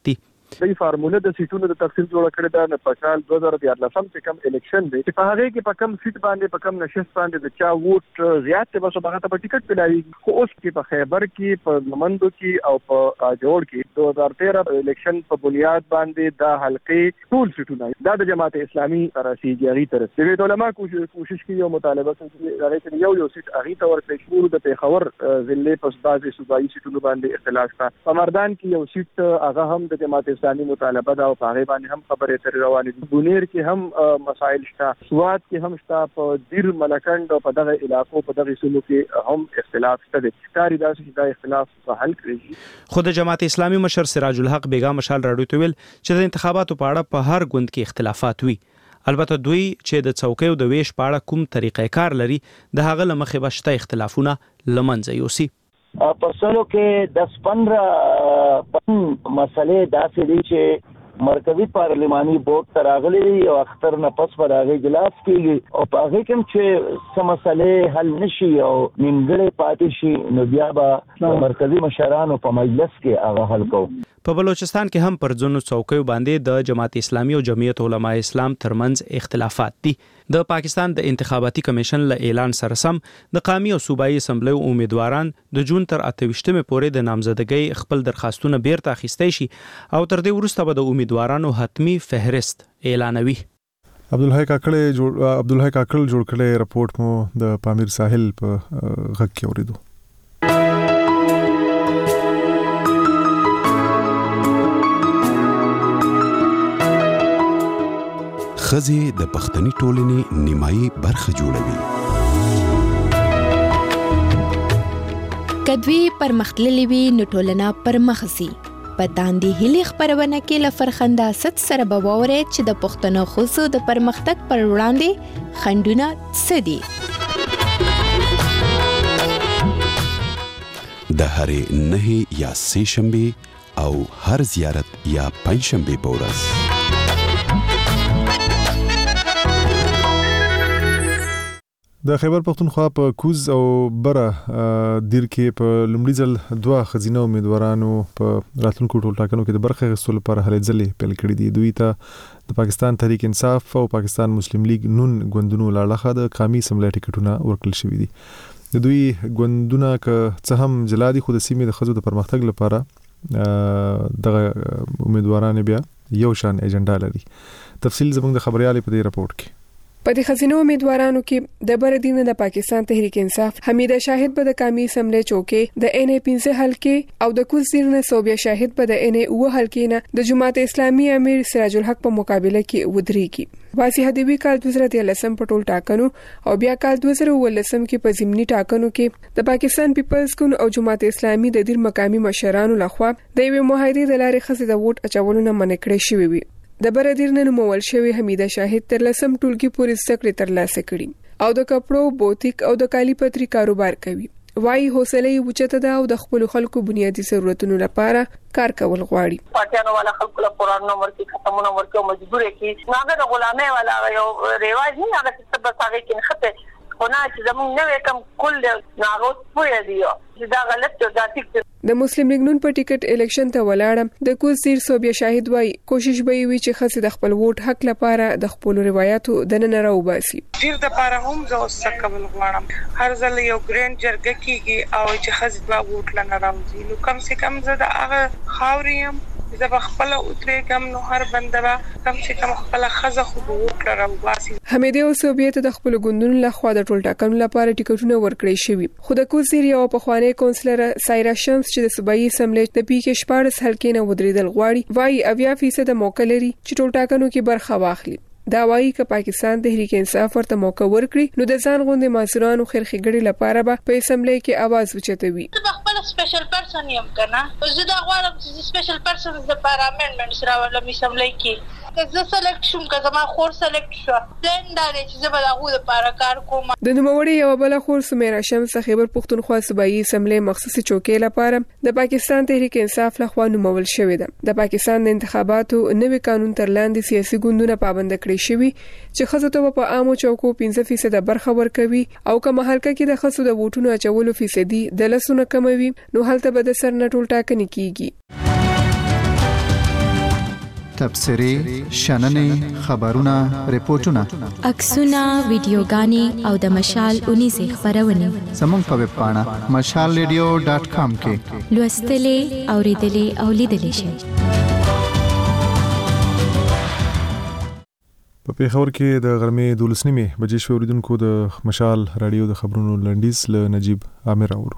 د فارموله د سیټونو د تفصیل جوړ کړی دا نه په کال 2014 چې کم الیکشن دی په هغه کې په کم سیټ باندې په کم نشست باندې د چا ووټ زیات ته بس هغه ته ټیکټ ملایي خو اوس کې په خیبر کې په مندو کې او په جوړ کې 2013 الیکشن په بنیاد باندې د حلقې ټول سیټونه دا د جماعت اسلامي راسيږي هغه تر د علماء کوشش کوي او مطالبه کوي هغه کې یو سیټ هغه ته ورکړي شروع د پیښور ضلع په بعضي صوبایي سیټونو باندې اختلاف شته په مردان کې یو سیټ هغه هم د جماعت اسلامي مطالبه دا او هغه باندې هم خبرې تر روانې دي بونیر کې هم مسائل شته سواد کې هم شته په دیر ملکند او په دغه علاقو په دغه سلو کې هم اختلاف شته کاری دا چې دا اختلاف په حل کړي خود جماعت اسلامي مشر سراج الحق بیگا مشال راډیو ته ویل چې د انتخاباتو په اړه په هر ګوند کې اختلافات وي البته دوی چې د څوکۍ د ویش په اړه کوم طریقې کار لري د هغه لمخې بشته اختلافونه لمنځه یوسي په سلو کې 10-15 مسلې داسې دي چې مرکزی پارلیماني بورډ تراغلي او اختر نه پس پر هغه اجلاس کیږي او په هغه کې چې سم مسلې حل نشي او نیمګړې پاتې شي نو بیا به مرکزی مشرانو په مجلس کې هغه حل کوي په بلوچستان کې هم پر ځینو څوکیو باندې د جماعت اسلامي او جمعیت علماء اسلام ترمنځ اختلافات دي د پاکستان د انتخاباتي کمیشن له اعلان سره سم د قومي او صوبایي اسمبلی امیدواران د جون تر 28مې پورې د نامزدګۍ خپل درخواستونه بیرته اخیستي شي او تر دې وروسته به د امیدوارانو حتمی فهرست اعلانوي عبدالحی کاکړ جوړ کړی رپورت مو د پامیر ساحل په غږ کې اوریدو خزي د پښتني ټولنې نیمایي برخه جوړوي. کدوی پرمختللي وي نو ټولنه پرمخسي. په داندې هلي خبرونه کې لفرخنده ست سره بووره چې د پښتنو خصو د پرمختګ پر وړاندې خندونه سدي. د هرې نه یا سه شنبه او هر زیارت یا پنځ شنبه بورس د خیبر پختونخوا په کوز او بره دیر کې په لومړي ځل دوه خزینه امیدوارانو په راتلونکو ټولټاکنو کې د برخه اخیستلو لپاره هلې ځلې پیل کړې دي. دوی ته د پاکستان تحریک انصاف او پاکستان مسلم لیگ نون ګوندونو له لخوا د قومي اسمبلی ټیکټونه ورکړل شوي دي. د دوی ګوندونه که څه هم جلا دي خو د سیمې د ښځو د پرمختګ لپاره دغه امیدواران بیا یو شان ایجنډا لري. تفصیل زموږ د خبريالې په دې رپورت کې. په دې خزینو امیدوارانو کې د بردین د پاکستان تحریک انصاف حمیده شاهد به د قومي اسمبلی چوکې د ان ای 15 حلقې او د کوزیر نه صوبیا شاهد به د ان ای 9 حلقې نه د جماعت اسلامي امیر سراج الحق په مقابله کې ودرېږي. واسي هدیوی کال 2013 په ټول ټاکنو او بیا کال 2019 کې په ضمني ټاکنو کې د پاکستان پیپلز ګوند او جماعت اسلامي د دیر مقامي مشرانو لخوا د یو معاهده د لارې خزې د ووټ اچولو نه منع کړی شوی وي. د بردیر نه نومول شوی حمیده شاهد تر لسم ټولګي پورې زده ترلاسه کړي او د کپړو بوتیک او د کالی پتری کاروبار کوي. وايي حوصله یې وچته ده او د خپل خلکو بنیادی ضرورتونو لپاره کار کول غواړي. پاتیانو والا خلکو له قران نمبر کې ختمونه ورکو مجبور کې نه د غلامه والا یو ریواج نه هغه څه په هغه کې نخته خو نه چې زموږ نوې کم کل ناغوت پوهه دی چې دا غلط او دا ټیک د مسلم لیگ نون په ټیکټ الیکشن ته ولاړم د کوزیر صوبیا شاهد وای کوشش به وي چې خاصه د خپل ووټ حق لپاره د خپل روایتو د نن راوباسي. ډیر د لپاره هم زه وسکول غواړم هر ځل یو ګرینډ جرګه کیږي او چې خاصه د ووټ لنه راوځي نو کم سے کم زه د هغه خاوریم زه خپل اوترې کم نو هر بنده کم سے کم خپل خزه خو ووټ راوباسي. حمیده او صوبیت د خپل ګوندونو لخوا د ټول ټاکنو لپاره ټیکټونه ورکړي شوی. خو د کوزیر یو په خوانې کونسلر سایرا شمس چې د صوبایي اسمبلی د پی کې 14 حلقې نه ودرېدل غواړي وايي 80% موقع لري چې ټول ټاکنو کې برخه واخلي. دا وايي چې پاکستان تحریک انصاف ورته موقع ورکړي نو د ځان غونډې مازورانو خلخګړي لپاره به په اسمبلی کې आवाज وچتوي. خپل سپیشل پرسن یم کنه زه دا غواړم چې سپیشل پرسن د پارلیمنت سره ولوم اسمبلی کې زه سلیکټ شوم که زما خور سلیکټ شو پلان دا دی چې زه به دغه لپاره کار کوم. د نوموړي یو بل خور سمیرا شمس خیبر پختونخوا صوبایي اسمبلی مخصوصي چوکۍ لپاره د پاکستان تحریک انصاف لخوا نومول شوې ده. د پاکستان د انتخاباتو نوې قانون تر لاندې سیاسي ګوندونه پابند کړی شوی چې خزو ته په عامو چوکو 15% برخه ورکوي او کوم حلقه کې د خزو د ووټونو اچولو فیصدي د لسونه کموي نو هلته به د سر نه ټول ټاکنې کیږي. تبصرې شننې خبرونه ریپورتونه عکسونه ویډیوګانې او د مشال 19 خبرونه زموږ په ویب پاڼه mashalradio.com کې لوستلې اوریدلې او لیدلې شئ. په پیښور کې د غرمې 12 بجې شو اوریدونکو د مشال رادیو د خبرونو لنډیز له نجیب عامر اورو.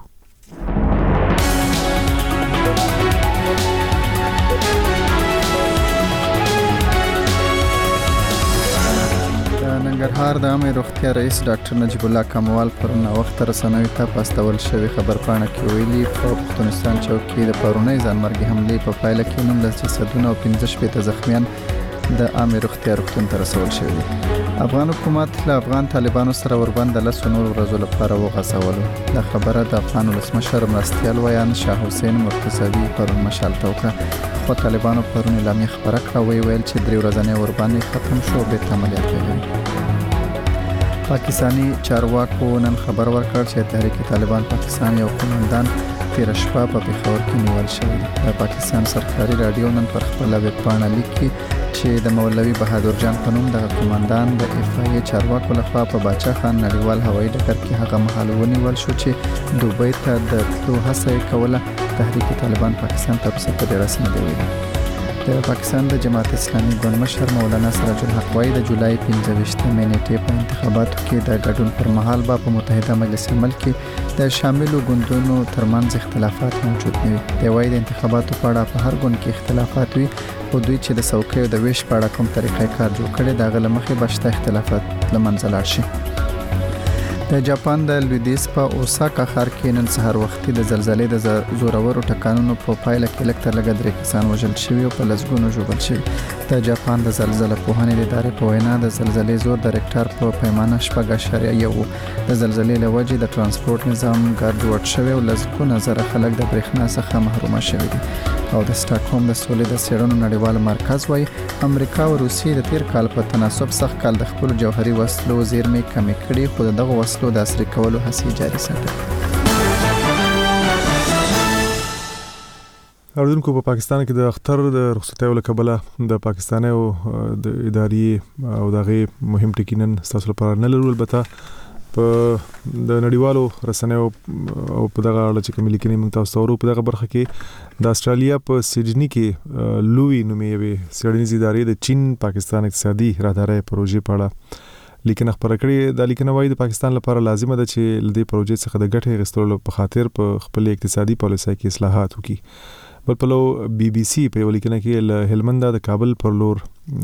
ننګرهار د عامه روغتیا رئیس ډاکټر نجیب الله کموال پرون وخت رسنوي ته پاستول شوی خبر پاڼه کې ویلي په پښتونستان چوک کې د پرونی ځانمرګي حمله په پایله کې 19 جسدونه او 15 زخمیان د عامه روغتیا روغتون ته رسول شوی دي. افغان حکومت له افغان طالبانو سره وربند له سنور ورځو لپاره وغځولو. د خبره د افغان ولسمشر مرستیال ویان شاه حسین مرتضوی پرون مشال توکه خو طالبانو پرون اعلامیه خبره کړه ویل چې 3 ورځې وربند ختم شو به عملیات کوي. پاکستانی چارواکو نن خبر ورکړ چې تحریک طالبان پاکستان یو قومندان تیر شپه په پیښور کې نیول شوی دی. د پاکستان سرکاري رادیو نن پر خپل ویب پاڼه لیکي چې د مولوي بهادر جان په نوم د قومندان د اف ای چارواکو لخوا په باچا خان نړیوال هوایي ډګر کې هغه مهال ونیول شو چې دوبۍ ته د تلو هڅه کوله. تحریک طالبان پاکستان ته په رسمي دی. د پاکستان د جماعت اسلامي ګوند مشر مولانا سراج الحق وايي د جولای 15 نیټې په انتخاباتو کې د ګډون پر مهال په متحده مجلس عمل کې د شاملو ګوندونو ترمنځ اختلافات موجود نه وي. دی وايي د انتخاباتو په اړه په هر ګوند کې اختلافات وي او دوی چې د څوکیو د ویش په اړه کوم طریقې کار جوړ کړي دا غل مخې بشته اختلافات لمنځه لاړ شي. د جاپان د لویدیز په اوساکا ښار کې نن سهار وختي د زلزلې د زورورو ټکانونو په پایله کې لږ تر لږه 3 کسان وژل شوي او په لسګونو ژوبل شوي. د جاپان د زلزلې پوهنې ادارې په وینا د زلزلې زور د ریکټر په پیمانه 4.1 د زلزلې له وجې د ترانسپورت نظام ګډوډ شوی او لسګونه زره خلک د برېښنا څخه محروم شوي دي. او د سټاکهولم د سولې د څېړنو نړیوال مرکز وايي امریکا او روسیې د تیر کال په تناسب سخت کال د خپل جوهري وسلو زیرمې کمې کړې خو دغه وسلو د عصري کولو هڅې جاري ساتي. اوریدونکو په پاکستان کې د اختر د رخصتیو له کبله د پاکستاني او د اداري او دغه مهم ټکینن تاسو لپاره نه لرل البته په د نړیوالو رسنیو او په دغه اړه چې کوم لیکنې موږ تاسو ته په دغه برخه کې د استرالیا په سیډني کې لوی نومي سیډنیز ادارې د چین پاکستان اقتصادي راهداري پروژې په اړه لیکنه خبره کړې. دا لیکنه وايي د پاکستان لپاره لازمه ده چې لدې پروژې څخه د ګټې غوښتلو په خاطر په خپل اقتصادي پالیسۍ کې اصلاحات وکړي. بل په لو بي بي سي په لیکنه کې له هلمند د کابل پر لور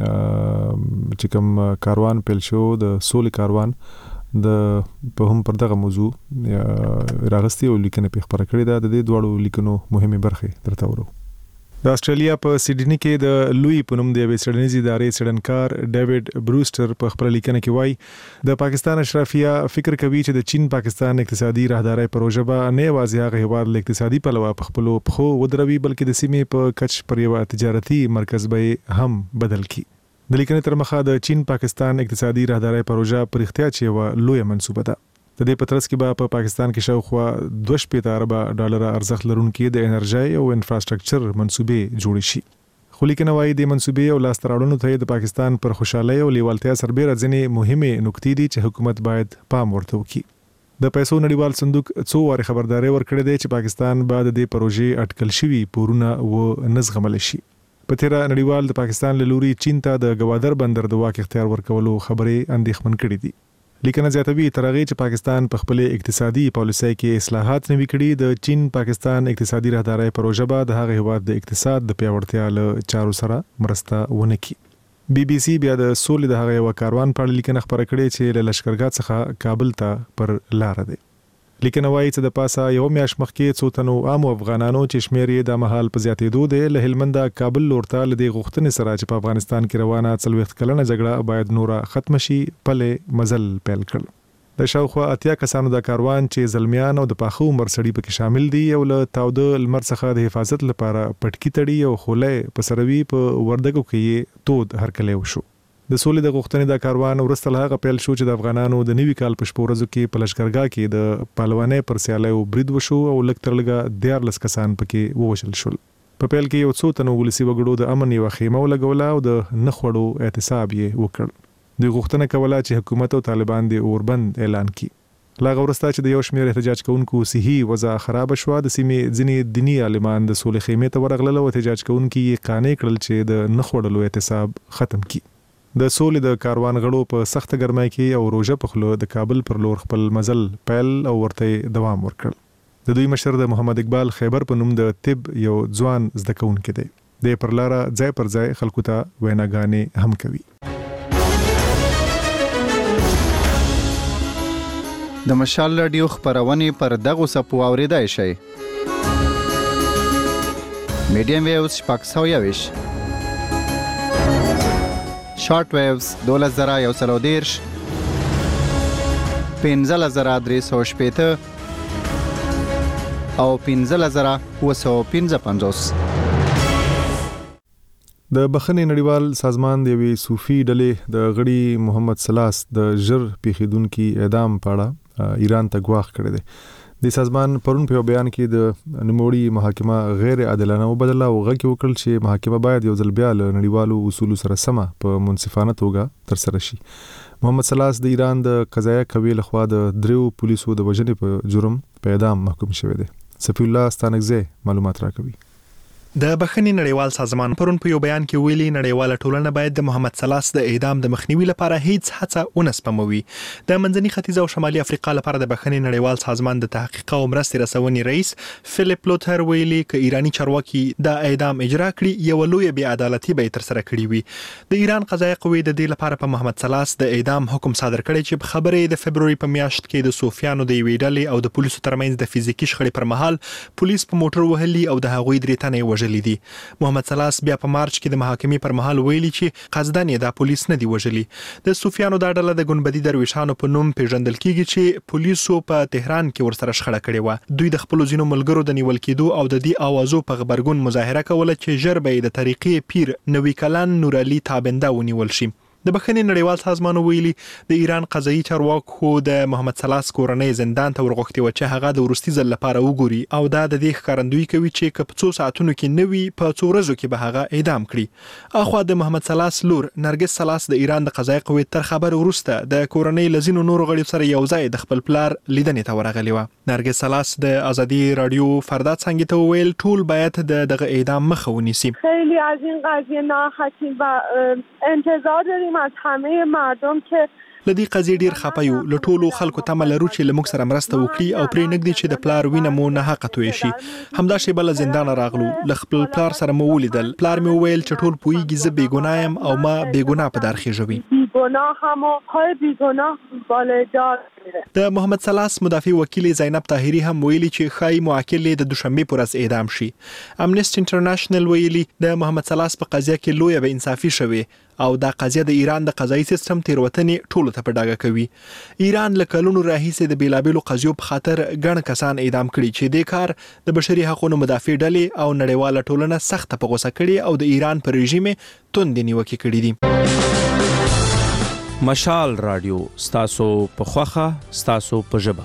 چې کوم کاروان پیل شو د سولې کاروان د په هم پر دغه موضوع راغستي او لیکنه په خبره کړې ده. د دې دوړو لیکنو مهمه برخه درته ورو. د استرالیا په سیډني کې د لوی په نوم د سیډنیز ادارې سیډنکار ډیوډ بروستر په خبر لیکنه کې وایي د پاکستان اشرافیه فکر کوي چې د چین پاکستان اقتصادي راهداري پروژه به نه یوازې هغه هیواد له اقتصادي پلوه په خپل خو ودروي بلکې د سیمې په کچ پر یو تجارتي مرکز به هم بدل کی. د لیکنې تر مخه د چین پاکستان اقتصادي راهداري پروژه پر اختیار چې و لوی منسوبه ده. د دې پترس کې به په پاکستان کې شاوخوا 2.5 ارب ډالر ارزښت لرونکي د انرژي او انفراستراکچر منسوبې جوړ شي. خو لیکنه وايي د منسوبې او لاستراړونو ته د پاکستان پر خوشاله او لیوالتیا سربېره ځینې مهمه نکتې دي چې حکومت باید پام ورته وکړي. د پیسو نړیوال صندوق څو واره خبرداري ورکړې ده چې پاکستان بعد د پروژې اټکل شوی پورونه و نزغمل شي. په تیر نړیوال د پاکستان له لوري چین ته د گوادر بندر د واک اختیار ورکولو خبرې اندېښمن کړې دي. لیکنه زیاتوي ترغه چې پاکستان په خپل اقتصادي پالیسۍ کې اصلاحات نوي کړي. د چین پاکستان اقتصادي راهداري پروژه به د هغه هیواد د اقتصاد د پیاوړتیا له چارو سره مرسته ونه کړي. بي بي سي بیا د سولې د هغه یو کاروان په اړه لیکنه خبره کړې چې له لشکرګاه څخه کابل ته پر لار ده. لیکنه وايي چې د پاسه یو میاش مخکې څو تنو عام افغانانو چې شمیر یې د مهال په زیاتېدو دی له هلمند کابل لورته لدې غوښتنې سره چې په افغانستان کې روانه 40 کلنه جګړه باید نوره ختم شي پله مزل پیل کړ. د شاوخوا 80 کسانو د کاروان چې زلمیان او د پاخو عمر سړي پکې شامل دي او له تاوده لمر څخه د حفاظت لپاره پټکی تړي او خولې په سروي په وردګو کې تود هرکلی وشو. د سولې د غوښتنې د کاروان ورسته له هغه پیل شو چې د افغانانو د نوي کال په شپو ورځو کې په لشکرګاه کې د پهلوانۍ پر سیالیو برید وشو او لږ تر لږه 14 کسان پکې ووژل شول. په پیل کې یو څو تنو ولسی وګړو د امن یو خیمه ولګوله او د نخوړو احتساب یې وکړ. دوی غوښتنه کوله چې حکومت او طالبان د اوربند اعلان کړي. لا غوړستا چې د یو شمېر احتجاج کوونکو صحي وضع خراب شو، د سیمې ځینې دینی عالمان د سولې خیمې ته ورغلل او احتجاج کوونکو یې قانع کړل چې د نخوړلو احتساب ختم کړي. د سولې د کاروان غړو په سخت ګرمۍ کې او روزه په خلو د کابل پر لور خپل مزل پیل او ورته دوام ورکړ. د دوی مشر د محمد اقبال خیبر په نوم د طب یو ځوان زده کوونکی دی. د پر لاره ځای پر ځای خلکو ته ویناګانې هم کوي. د مشال رادیو خبرونه پر دغه سپو اوریدای شي. میډیم ویوز شپږ شارټ ویوز 12130 15350 او 15755. د بخښنې نړیوال سازمان د یوې صوفي ډلې د غړي محمد سلاس د ژر پیښیدونکو اعدام په اړه ایران ته ګواښ کړی دی. د سازمان پرون په بیان کې د نوموړي محاکمه غیر عادلانه وبدله او غږ وکړ چې محاکمه باید یو ځل بیا له نړیوالو اصولو سره سمه په منصفانه توګه ترسره شي. محمد سلاس د ایران د قضایه قوې لخوا د 3 پولیسو د وژنې په جرم په اعدام محکوم شوی دی. صفی الله ستانکزی معلومات راکوي. د بخښنې نړیوال سازمان پرون په یو بیان کې ویلي نړیواله ټولنه باید د محمد سلاس د اعدام د مخنیوي لپاره هیڅ هڅه ونه سپموي. د منځني ختیځ او شمالي افریقا لپاره د بخښنې نړیوال سازمان د تحقیق او مرستې رسونې رئیس فلیپ لوتر ویلي ک ایرانی چارواکي د اعدام اجرا کړي یو لوی بې عدالتي به تر سره کړي وي. د ایران قضایه قوې د دې لپاره په محمد سلاس د اعدام حکم صادر کړی چې په خبرې د فبرवरी په میاشت کې د صوفیانو د یوې ډلې او د پولیسو ترمنځ د فزیکی شخړې پر مهال پولیس په موټر وهلي او د هغوی 3 تنه وژلي دي. محمد سلاس بیا په مارچ کې د محاکمې پر مهال ویلي چې قصدن یې د پولیس نه دی وژلي. د صوفیانو د ډله د ګنبدي درویشانو په نوم پیژندل کیږي چې پولیسو په تهران کې ورسره شخړه کړې و. دوی د خپل ځینو ملګرو د نیول کېدو او د دې اوازو په خبرګون مظاهره کوله چې ژر به د طریقې پیر نوی کلان نور علي تابنده ونیول شي. د بخښنې نړیوال سازمان ویلي د ایران قضایي چارواکو د محمد سلاس کورنۍ زندان ته ورغوښتي و چې هغه د ورستي ځل لپاره وګوري او دا د دې ښکارندویي کوي چې که په 2 ساعتونو کې نوي په 2 ورځو کې به هغه اعدام کړي. اخوا د محمد سلاس لور نرګس سلاس د ایران د قضایي قوې تر خبر وروسته د کورنۍ لزینو نورو غړي سره یو ځای د خپل پلار لیدنې ته ورغلی و. نرګس سلاس د آزادی رادیو فرداد څنګه ته ویل ټول باید دغه اعدام مخه ونیسي. خیلی از این قضیه ناراحتیم و انتظار داریم از همه مردم که لدی قضیه ډیر خپه یو. له ټولو خلکو تمه لرو چې له موږ سره مرسته وکړي او پرې نږدې چې د پلار وینه مو نه حق توی شي. همدا شی بل زندان راغلو له خپل پلار سره مو ولیدل. پلار مې وویل چې ټول پویږي زه بیګناه یم او ما بیګناه په دار خېژوي. بیگناه هم و های بیگناه بالدار. د محمد سلاس مدافع وکیل زینب طاهری هم ویلي چې خای موکل د دوشنبه پر ورځ اعدام شي. امنیسټي انټرنیشنل ویلي د محمد سلاس په قضیه کې لوی به انصافي شوه او دا قضیه د ایران د قضایي سیستم تیروتنې ټولو ته په ډاګه کوي. ایران له کلونو راهیسې د بیلابیلو قضیو په خاطر ګڼ کسان اعدام کړي چې د کار د بشري حقوقو مدافع ډلې او نړیواله ټولنه سخت په غوسه کړي او د ایران پر رژیم توند نیوکه کړي دي. مشال رادیو ستاسو په خوخه ستاسو په ژبه.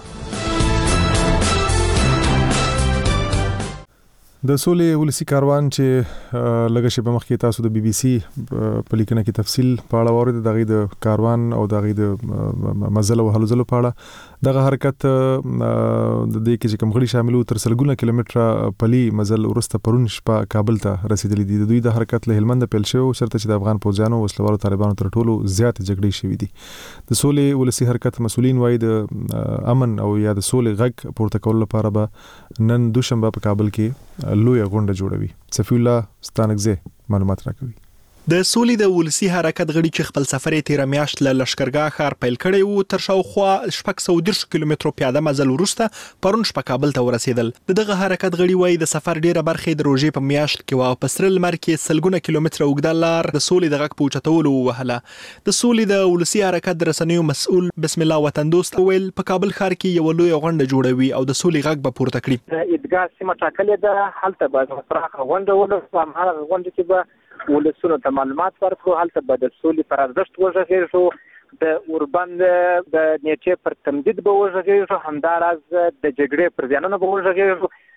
د سولې ولسی کاروان چې لږه شپه مخکې تاسو د بي بي سي په لیکنه کې تفصیل په اړه اورید دغه د کاروان او دغه د مزل او هلوزلو په اړه دغه حرکت د دې کې چې کوم غړي شاملو تر سلګونه کیلومتره پلی مزل ورسته پرون شپه کابل ته رسیدلی دي. د دوی د حرکت له هلمند پیل شو شرط چې د افغان پوځیانو وسلوالو طالبانو تر ټولو زیات جګړې شوې دي. د سولې ولسی حرکت مسولین وایي د امن او یا د سولې غږ پورته کول لپاره به نن دوشنبه په کابل کې لوی غونډه جوړوي. صفی الله ستانکزی معلومات راکوي. د سولې د ولسی حرکت غړي چې خپل سفر یې 13 میاشت له لشکرګاه ښار پیل کړی وو تر شاوخوا 610 کیلومترو پیاده مزل وروسته پرون شپه کابل ته ورسېدل. دغه حرکت غړي وایي د سفر ډیره برخه د روزي په میاشت کې وا په سر لمر کې سلګونه کیلومتره اوږده لار د سولې د غږ پوښتولو وهله. د سولې د ولسی حرکت د رسنیو مسؤل بسم الله وطن دوست ویل په کابل ښار کې یو لوی غونډه جوړوي او د سولې غږ به پورته کړي. ادګار سیمه ټاکلې ده هلته به پراخه غونډه ولرو. هغه غونډه کې به ولسونو ته معلومات ورکړو. هلته به د سولې پر ارزښت وغږیږو، د اوربند د نیټې پر تمدید به وغږیږو، همداراز د جګړې پر زیانونو به وغږیږو.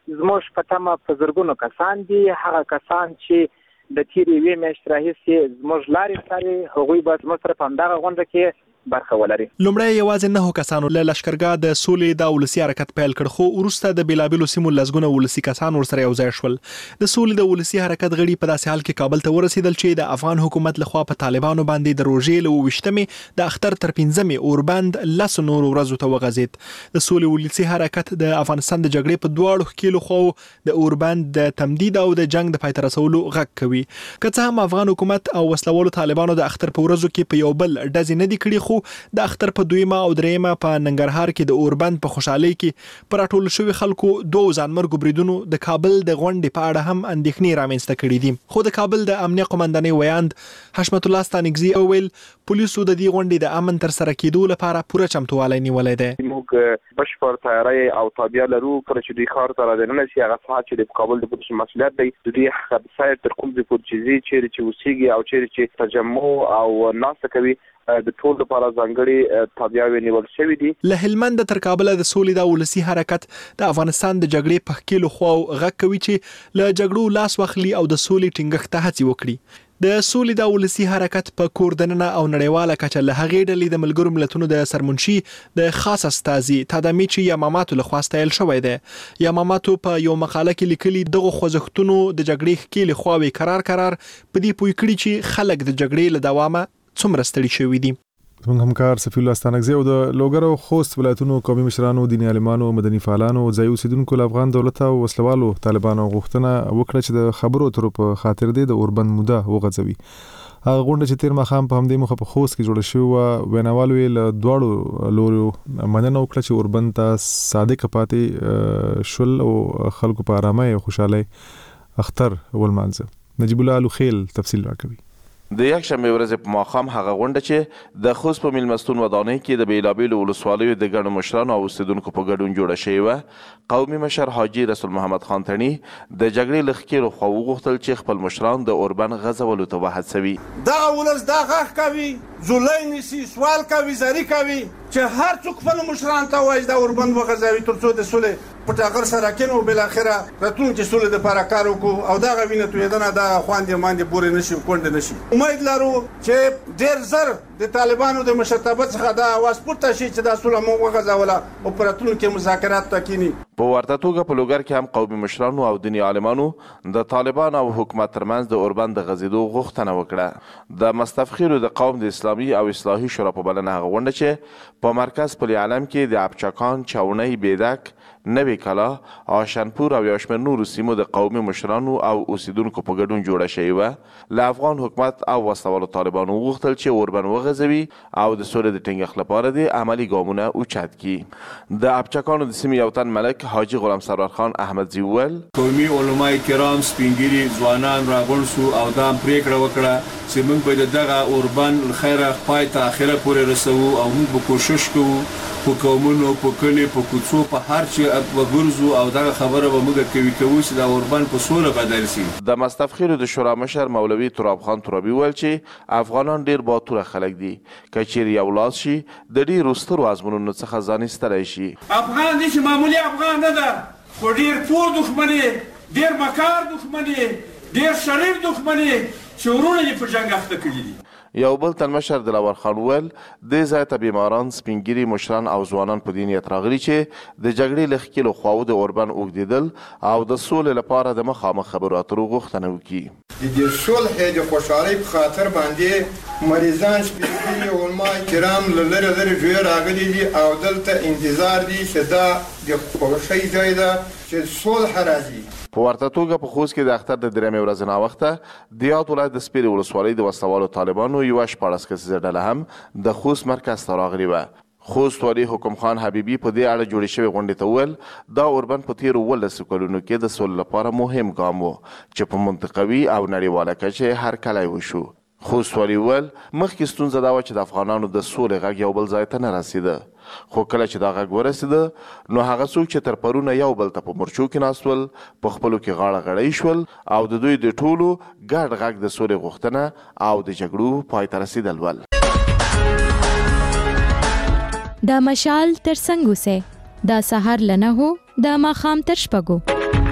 زموږ په تمه په زرګونو کسان دي. هغه کسان چې د تیرې یوې میاشتې راهیسې زموږ لارې څاري هغوی به زموږ سره په همدغه غونډه کې برخه ولري. لومړی یوازې 9 کسانو له لشکرګاه د سولې د ولسی حرکت پیل کړ، خو وروسته د بیلابیلو سیمو لزګونه ولسی کسان ورسره یو ځای شول. د سولې د ولسی حرکت غړي په داسې حال کې کابل ته ورسېدل چې د افغان حکومت لخوا په طالبانو باندې د روژې له 28مې د اختر تر 15مې اوربند 10 نور ورځو ته وغځېد. د سولې ولسی حرکت د افغانستان د جګړې په دواړو ښکیلو خواو د اوربند د تمدید او د جنگ د پای ته رسولو غږ کوي. که څه هم افغان حکومت او وسلوالو طالبانو د اختر په ورځو کې په یو بل ډزې نه دي کړي، خو د اختر په 2مه او 3مه په ننګرهار کې د اوربند په خوشحالۍ کې پر ټول شوی خلکو 2 ځانمرګو بریدونو د کابل د غونډې په اړه هم اندېښنې رامنځته کړې دي. خو د کابل د امنیه قومندانۍ ویاند حشمت الله ستانکزي وویل پولیسو د دې غونډې د امن تر سره کېدو لپاره پوره چمتووالی نیولی دی. موږ بشپړ تیاری او تابع لرو. کله چې دوی ښار ته راننوځي هغه ساعت چې د کابل د پولیسو مسؤلیت دی، د دوی حادثه تر کوم ځای پورې چې ځي، چیرې چې اوسېږي او چیرې چې تجمع او ناسته کوي، د ټول لپاره ځانګړي تابعیاوې نیول شوې دي. له هلمند تر کابل د سولې د ولسی حرکت د افغانستان د جګړې په ښکیلو خواو غږ کوي چې له جګړو لاس واخلي او د سولې ټینګښت ته هڅې وکړي. د سولې د ولسی حرکت په کوردننه او نړیواله کچه له هغې ډلې د ملګرو ملتونو د سرمنشي د خاص استازي تادمیچی یاماماتو لخوا ستایل شوی دی. یاماماتو په یو مقاله کې لیکلي دغه خوځښتونو د جګړې ښکیلې خواوې قرار په دې پوه کړي چې خلک د جګړې له دوامه څومره ستړي شوي دي. زموږ همکار سفیر الله ستانکزي او د لوګر او خوست ولایتونو قومي مشرانو، دیني عالمانو، مدني فعالانو او ځایي اوسیدونکو له افغان دولت او وسلوالو طالبانو غوښتنه وکړه چې د خبرو اترو په خاطر دی د اوربند موده وغځوي. هغه غونډه چې تیر ماښام په همدې موخه په خوست کې جوړه شوې وه، ویناوالو یې له دواړو لورو مننه وکړه چې اوربند ته صادق پاتې شول او خلکو په ارامۍ او خوشحالۍ اختر ولمانځه. نجیب الله الوخیل تفصیل راکوي. د یکشنبه ورځې په ماښام هغه غونډه چې د خوست په میلمستون ودانۍ کې د بیلابیلو ولسوالیو د ګڼو مشرانو او اوسیدونکو په ګډون جوړه شوې وه، قومي مشر حاجي رسول محمد خان تڼي د جګړې له ښکیلو خواو وغوښتل چې خپل مشران د اوربند غځولو ته وهڅوي. دغه ولس دا غږ کوي، زولۍ نیسي، سوال کوي، زاري کوي چې هر څوک خپل مشران ته وایي دا اوربند وغځوي تر څو د سولې په ټاغر سره کېنو بالاخره راتلونکي سولې دپاره کار وکړو او دغه وینه تویېدنه دغه خواندې ماندې پورې نشي کونډې نشي. امید لرو چې ډېر زر د طالبانو د مشرتابه څخه دا اواز پورته شي چې دا سوله موږ وغځوله او په راتلونکي مذاکرات ته کېني. په ورته توګه په لوګر کې هم قومي مشرانو او دیني عالمانو د طالبان او حکومت ترمنځ د اوربند د غځېدو غوښتنه وکړه. د مستفخرو د قوم د اسلامي او اصلاحي شورا په بلنه هغه غونډه چې په مرکز پل علم کې د ابچکان، چاونۍ، بیدک، نوی کلا، آشنپور او یو شمېر نورو سیمو د قومي مشرانو او اوسیدونکو په ګډون جوړه شوې وه. له افغان حکومت او وسلوالو طالبانو وغوښتل چې اوربند وغځوي او د سولې د ټینګښت لپاره د عملي ګامونه اوچت کړي. د ابچکانو د سیمې یو تن ملک حاجي غلام سرور خان احمدزي وویل قومي علما کرام، سپینګیري ځوانان راغونډ شو او دا پریکړه وکړه چې موږ به دغه اوربند خیره پای ته اخره پورې رسوو او موږ به کوشش کوو په قومونو، په کلي، په کوڅو، په هر چې وګرځو او دغه خبره به موږ کوو چې دا اوربند په سوله بدل شي. د مستفخرو د شورا مشر مولوي تراب خان ترابي وویل چې افغانان ډیر باتوره خلک دي، که چیرې یو لاس شي د ډیرو سترو ازمونونو څخه ځان ایستلی شي. افغان دې چې معمولي افغان نه ده، خو ډیر پور دښمن یې، ډیر مکار دښمن یې، ډیر شریر دښمن یې چې ورونه یې په جنګ اخته کړي دي. یو بل تن مشر دلاور خان وویل دې ځای ته بیماران، سپینګیري مشران او ځوانان په دې نیت راغلي چې د جګړې له ښکیلو خواو د اوربند اوږدېدل او د سولې لپاره د مخامخ خبرو اترو غوښتنه وکړي. د دې صلح د خوشحالۍ په خاطر باندې مریضان، سپینګیري علما کرام له لرې لرې ځایه راغلي دي او دلته انتظار دي چې دا د خوښۍ ځای ده چې صلح راځي. په ورته توګه په خوست کې د اختر د 3مې ورځې ناوخته د یاد ولایت د سپیرې ولسوالۍ د وسلوالو طالبانو یوه 14 کسیزه ډله هم د خوست مرکز ته راغلې وه. خوست والي حکم خان حبیبي په دې اړه جوړې شوې غونډې ته وویل دا اوربند په تیرو 18 کلونو کې د سولې لپاره مهم ګام و چې په منطقوي او نړیواله کچه هرکلی وشو. خوست والي وویل مخکې ستونزه دا وه چې د افغانانو د سولې غږ یو بل ځای ته نه رسېده، خو کله چې دا غږ ورسېده نو هغه څوک چې تر پرونه یو بل ته په مرچو کې ناست ول په خپلو کې غاړه غړۍ شول او د دوی د ټولو ګډ غږ د سولې غوښتنه او د جګړو پای ته رسېدل ول. دا مشال تر څنګ اوسئ، دا سهار له 9 د ماښام تر 6.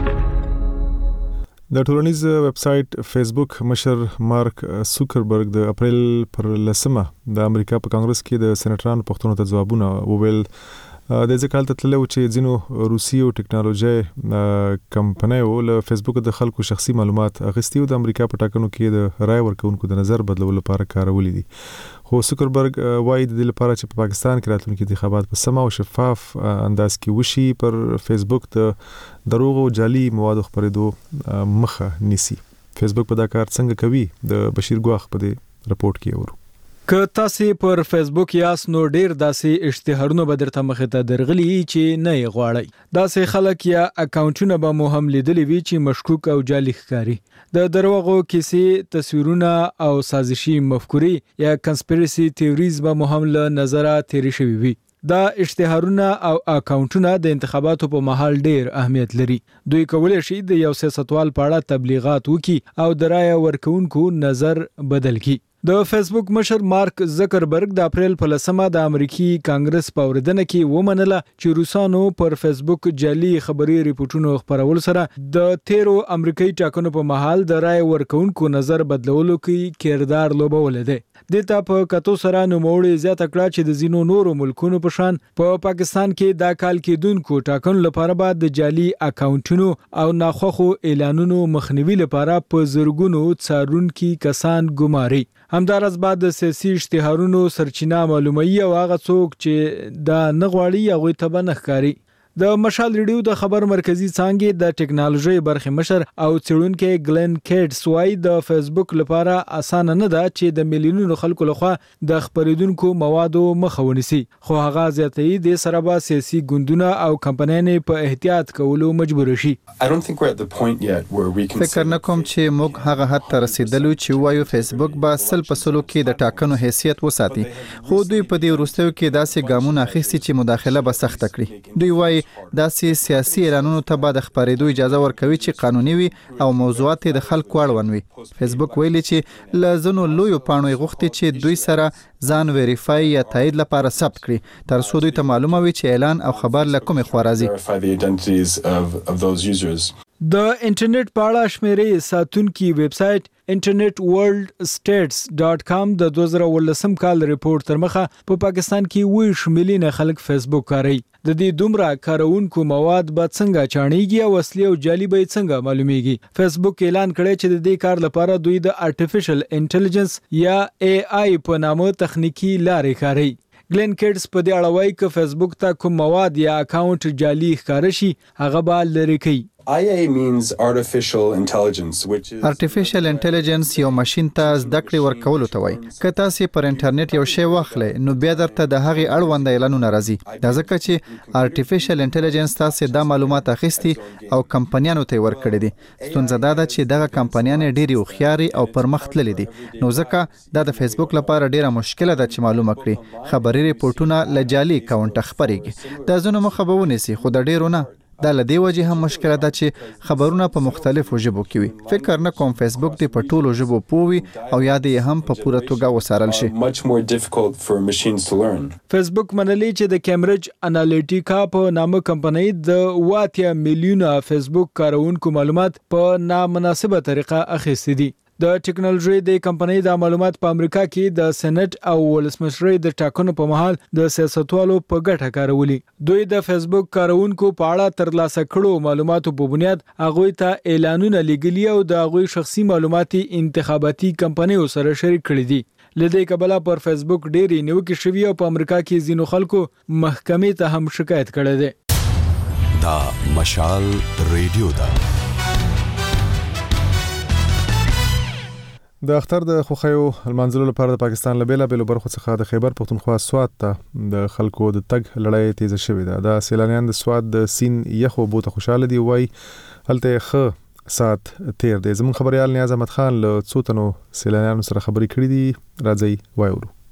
د ټولنیز ویب سټ فیسبوک مشر مارک زوکربرګ د اپریل پر 10 د امریکا په کانګرس کې د سېنیټرانو پوښتنو ته ځوابونه وویل. د ځکه ته تللو چې ځینو روسي او ټیکنالوژي کمپنیو له فیسبوک د خلکو شخصي معلومات اخیستي او د امریکا په ټاکنو کې د رای ورکونکو د نظر بدلولو لپاره کارولې دي. خو زوکربرګ وایي د لپاره چې په پاکستان کې راتلونکي انتخابات په سم او شفاف انداز کې وشي پر فیسبوک د دروغ او جعلي موادو خپرېدو مخه نیسي. فیسبوک په دا کار څنګه کوي د بشیر ګواخ په دې رپورت کې اورو. که تاسو پر فیسبوک یاست نو ډیر داسې اشتهارونه به درته مخه ته درغلي چې نه یې غواړي. داسې خلک یا اکاونټونه به مو هم لیدلي وي چې مشکوک او جعلي ښکاري. د دروغو کیسې، تصویرونه او سازشي مفکورې یا کنسپیرسي تیوریز به مو هم له نظره تیری شوي وي. دا اشتهارونه او اکاونټونه د انتخاباتو په مهال ډیر اهمیت لري. دوی کولای شي د یو سیاستوال په اړه تبلیغات وکړي او د رای ورکونکو نظر بدل کړي. د فیسبوک مشر مارک زکربرګ د اپریل په 10 د امریکای کانګرس په اوریدنه کې ومنله چې روسانو پر فیسبوک جعلي خبري ریپورتونو خبرول سره د 13 امریکایي ټاکنو په مهال د رای ورکونکو نظر بدلولو کې کردار لوبول دي. دته په کتو سره نوموړي زیاته کړه چې د زینو نورو ملکونو په شان په پاکستان کې دا کال کې دونکو ټاکنو لپاره بعد د جعلي اکاونټونو او ناخوخو اعلانونو مخنیوي لپاره په زرګونو څارونکو کسان ګماري. همدارس بعد د سیاسي اشتهارونو سرچینه معلومي او هغه څوک چې دا نغواړي هغه ته به نخکاری. د مشال ریډیو د خبر مرکزی څانګې د ټیکنالوژي برخه مشر او څېړونکو ګلن کېټس وایي د فیسبوک لپاره اسانه نه ده چې د میلیونونو خلکو لخوا د خبرېدونکو موادو مخه ونیسي. خو هغه زیاتې د سره به سیاسي ګوندونه او کمپنیانې په احتیاط کولو مجبور شي. فکر نه کوم چې موږ هغه حد ته رسیدلو چې وایو فیسبوک به 100% کې د ټاکنو حیثیت وساتي. خو دوی په دې وروستیو کې داسې ګامونه اخیستي چې مداخله به سخت کړي. دوی وایي داسې سیاسي اعلانونو ته به د خبرېدو اجازه ورکوي چې قانوني وي او موضوعات د خلکو اړوند وي. فیسبوک ویلي چې لزنو لوی پاڼو غوښتي چې دوی سره ځان ویریفای یا تایید لپاره ثبت کړي تر څو دوی ته معلومه وي چې اعلان او خبر له کومې خوا راځي. د انټرنیټ په اړه شمیرې ساتونکي ویب سټ internetworldstates.com د 2018 کال ریپورت تر مخه په پاکستان کې 20 میلیونه خلک فیسبوک کاروي. د دې دومره کارونکو مواد به څنګه چاڼيږي او اصلي او جعلي به څنګه معلومیږي. فیسبوک اعلان کړی چې د دې کار لپاره دوی د آرټیفیشل انټيليجنس یا AI په نامه تخنیکی لارې کاروي. ګلن کېټس په دې اړه وایي چې فیسبوک ته کوم مواد یا اکاونټ جعلي ښکار شي هغه به لری کوي. IA means artificial intelligence which is artificial intelligence یو ماشين ته زده کړې ورکول ته وایي. که تاسو پر انټرنیټ یو شی واخلئ نو بیا درته د هغې اړوند اعلانونه راځي. دا ځکه چې artificial intelligence تاسو د معلومات اخیستي او کمپنیانو ته ورکړي دي. ستونزه دا ده چې دغه کمپنیان ډېری خوخياري او پرمختللي دي. نو ځکه دا د فیسبوک لپاره ډیره مشکله ده چې معلومه کړي خبري ریپورتونه لجالي اکاونټ خبريږي. دا زونه مخبهونه سي خو د ډیرو نه. دا لدی وجه هم مشکله ده چې خبرونه په مختلفو ژبو کې وي. فکر نه کوم فیسبوک دی په ټولو ژبو پوي او یاد یې هم په پوره توګه وسارل شي. فیسبوک منلی چې د کیمبرج انالیټیکا په نامه کمپنۍ د 8 میلیونه فیسبوک کارونکو معلومات په نامناسبه طریقه اخیستي دي. د ټیکنالوژي د کمپنۍ د معلومات په امریکا کې د سېنات او ولسمشرۍ د ټاکنو په مهال د سیاستوالو په ګټه کارولي. دوی د فیسبوک کارونکو په اړه ترلاسه کړو معلوماتو په بنیاد هغه ته اعلانونه لګلي او د هغه شخصي معلوماتي انتخاباتي کمپنیو سره شریک کړي دي. لدې کبله پر فیسبوک ډېری نیوکې شوي او په امریکا کې ځینو خلکو محکمې ته هم شکایت کړی دی. دا مشال ریډیو دا د اختر د خوخیو المنځلو لپاره د پاکستان له بیلابېلو برخو څخه د خیبر پښتونخوا سوات ته د خلکو د تګ لړۍ تیزه شوې ده. د سیلانیان د سوات د سین یخو بوته خوشاله دي وای هلته ښه سات تیر دی. زمون خبريال نیاز احمد خان له څو تنو سیلانیانو سره خبرې کړې دي راځي وایو.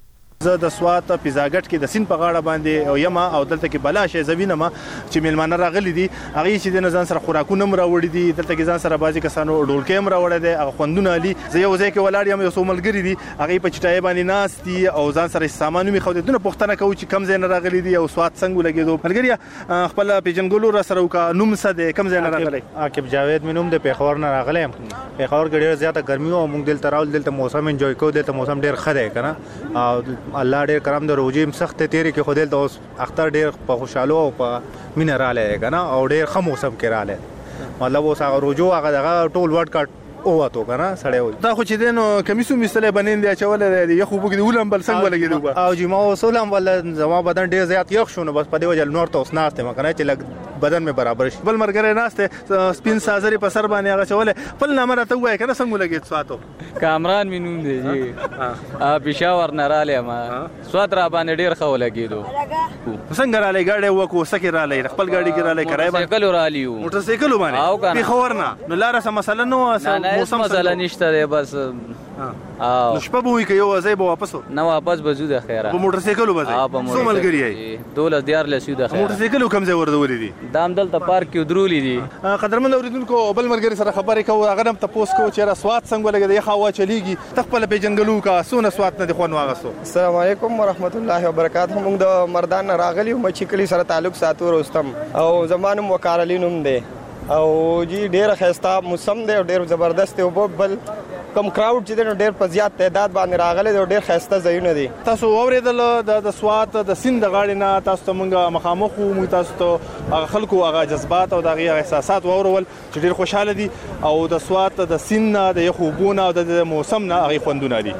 زه د سوات پیزاګټ کې د سین په غاړه باندې او یما او دلته کې بلا شي زوینه ما چې میلمانه راغلي دي هغه چې د نزان سره خوراکونه مراوړي دي دلته کې ځان سره بازي کسانو ډولکې مراوړي دي هغه خوندونه علي زه یو ځای کې ولاړ یم یو څو ملګری دي هغه په چټای باندې ناس دي او ځان سره سامان می خو دونه پښتنه کوي چې کم ځای نه راغلي دي او سوات څنګه لګیدو ملګری خپل پیجنګولو را سره وکا نوم څه دی کم ځای نه راغلی عاقب جاوید مې نوم د پیښور نه راغلی پیښور کې ډېر زیاته ګرمي او موږ دلته راول دلته موسم انجوای کوو دلته موسم ډېر ښه دی کنه او الله ډېر کرم د روزي سخت تیری کې خو دلته اوس اختر ډېر په خوشاله او په مینه رااله کنه او ډېر ښه موسم کې رااله مطلب اوس هغه روزو هغه ټول ورډ کټ او وته کنه سړی وي دا خو چې دینو کمیسو مستله بنین دی چولې دی یخو بګ دی ولم بل څنګه ولګیدو او جی ما وسولم ول زما بدن ډیر زیات یخ شونه بس په دی وجه نور ته اوس ناشته ما کنه چې لګ بدن می برابر شي بل مرګره ناشته سپین سازري په سر باندې هغه چولې بل نامه ته وای کنه څنګه لګید سواتو کامران مينوم دی جی پېښور نه رااله ما سوات را باندې ډیر خو لګیدو څنګه رااله ګاډي وکو سکه رااله خپل ګاډي کې رااله کرای باندې سایکل راالیو موټر سایکل باندې پېښور نه نو لاره سم مسله نو موسم مسله نشته دی بس نو شپه به وي که یو ځای به واپس نه واپس به ځو د خیره په موټر سایکل به ځئ څو ملګري یې 12 لسیو د خیره موټر سایکل کوم ځای ورته دي دا هم دلته پارک کې درولي دي قدرمن اوریدونکو بل ملګري سره خبرې کوو هغه هم تاسو کو چې را سوات څنګه لګي یخه هوا چلیږي تخپل پیجنګلو کا سونه سوات نه خوان واغسو السلام علیکم ورحمت الله وبرکاته موږ د مردان راغلی مچ کلی سره تعلق ساتو رستم او زمانم وکارلینوم دی او جی ډیر خسته موسم دی ډیر زبردست او بل کم کراود چې ډېر په زیات تعداد باندې راغلي او ډېر خسته ځایونه دي تاسو اوریدل د سوات د سیند غاړې نه تاسو ته مونږه مخامخ وو تاسو ته خلکو هغه جذبات او د احساسات واورول چې ډېر خوشاله دي او د سوات د سیند د یخوبونه او د موسم نه هغه خوندونه دي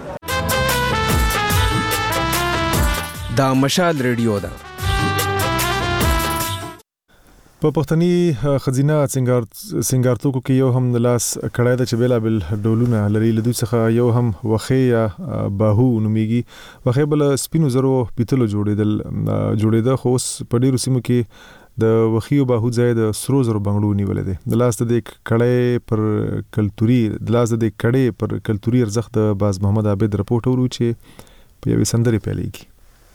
دا مشال ریډیو ده په پښتني خزینه سنگارتوکو کې یو هم د لاس کړای د چبیلا بل ډولونه لري لدو څخه یو هم وخه یا باهو نوميږي وخه بل سپینو زرو پیتلو جوړېده خو اوس په ډیرو سیمو کې د وخیو باهو ځای د سرو زرو بنگړو نیولې دي د لاس د کړای پر کلتوري ارزښت د باز محمد عابد رپورټ ورو چې په یوې سندرې پیلېږي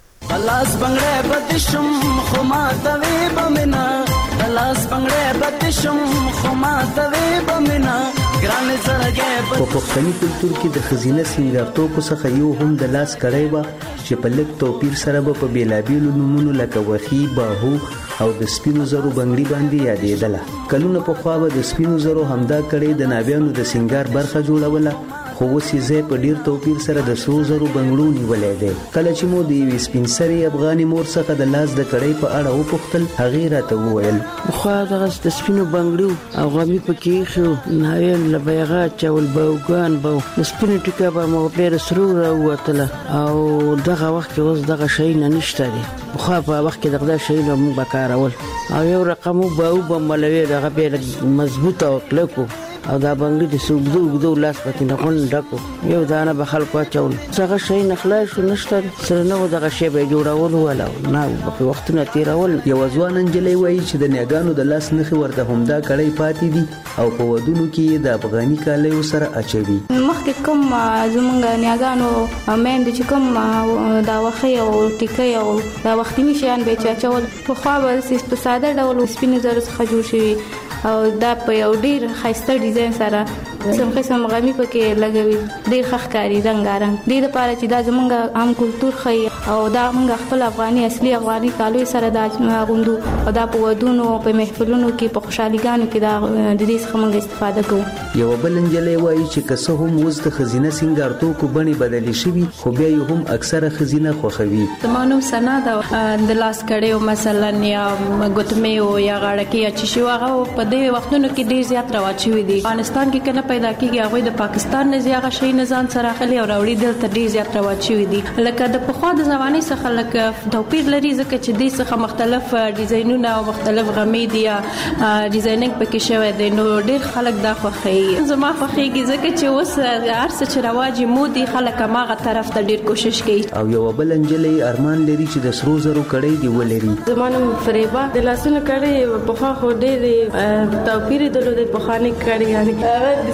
لاس بنگړې بدشم خو ما توي بمنا لاس بنگړې بدشم خو ما توي بمنا ګران زړګې په پښتني کلتور کې د خزینه سنگارتوکو څخه یو هم د لاس کړای و چې په لږ توپیر سره په بیلابیلو نومونو لکه وخی باهو او د سپینو زرو بنگړي باندې یادېدله کلونه په خوا به د سپینو زرو همدا کړي د ناویانو د سنگار برخه جوړوله خو وسې زه په ډیر توپیر سره د سرو زرو بنگړو نیولې ده کله چې مو د وی سپینسري افغاني مور څخه د لاس د کړۍ په اړه وپوښتل هغه راته وویل خو دا د سپینو بنگړو او غمی پکې خو ناویل لبیغا چول باوګان باو د سپینو ټیکا به مو په سرو راوتله او دغه وخت کې اوس دغه شی نه نشته دي خو په وخت کې دغه شی نو مو بکارول او یو رقم باو بملوي دغه به مضبوط او کلکو او دا بنگړي د سوګدو لاس پکې نه خون ډکو یو دانه به خلکو چول څنګه شي نخلا شو نشته سره نو دغه شی به جوړول ولا نه په وختونه تیرول یو ځوان انجلې وایي چې د نیاګانو د لاس نخي ورته همدا کړی پاتې دي او په ودونو کې د افغاني کالیو سره اچوي مخکې کوم زمونږ نیاګانو مېند چې کوم دا وخی او ټیکي او دا وختي شیان به چاچول په خوا به په ساده ډول سپینې زر څخه جوړ شي او دا په یو ډیر خاصه ډیزاین سره سم قسم غمی پکې لګوي ډیر ښکاری رنگارنګ دې لپاره چې دا زمونږ عام کلچر خي او دا موږ خپل افغاني اصلي افغاني کالوي سره دا غوندو او دا په ودونو په محفلونو کې په خوشاليګانو کې دا د دې څخه موږ استفاده کوو یو بل انجلې وایي چې کسه هم وز د خزینه سنگارتوکو بڼي بدلی شوی خو بیا یو هم اکثره خزینه خوخوي زمونږ سنا دا د لاس کړي مثلا یا ګوتمه او یا غاړه کې چې شو هغه په دې وختونو کې ډیر زیات رواج شوی دي افغانستان کې کنه پیدا کیږي هغه د پاکستان نه زیاغه شي نزان سره خلی او راوړي دلته ډیر زیات رواج شوی دي لکه د پخوا د زماني څخه لکه توپیر لري ځکه چې د څخه مختلف ډیزاینونه او مختلف غمي دي ډیزاینینګ پکې شوی دی نو ډیر خلک دا خوخي زما خوخيږي ځکه چې اوس هر څه چې رواج مودي خلک ماغه طرف ته ډیر کوشش کوي او یو بل انجلې ارمان لري چې د سرو زرو کړي دی ولري زمانه فریبا د لاسونو کړي په خوا خو ډیر توپیر درلود په خانه کړي یعنی هغه د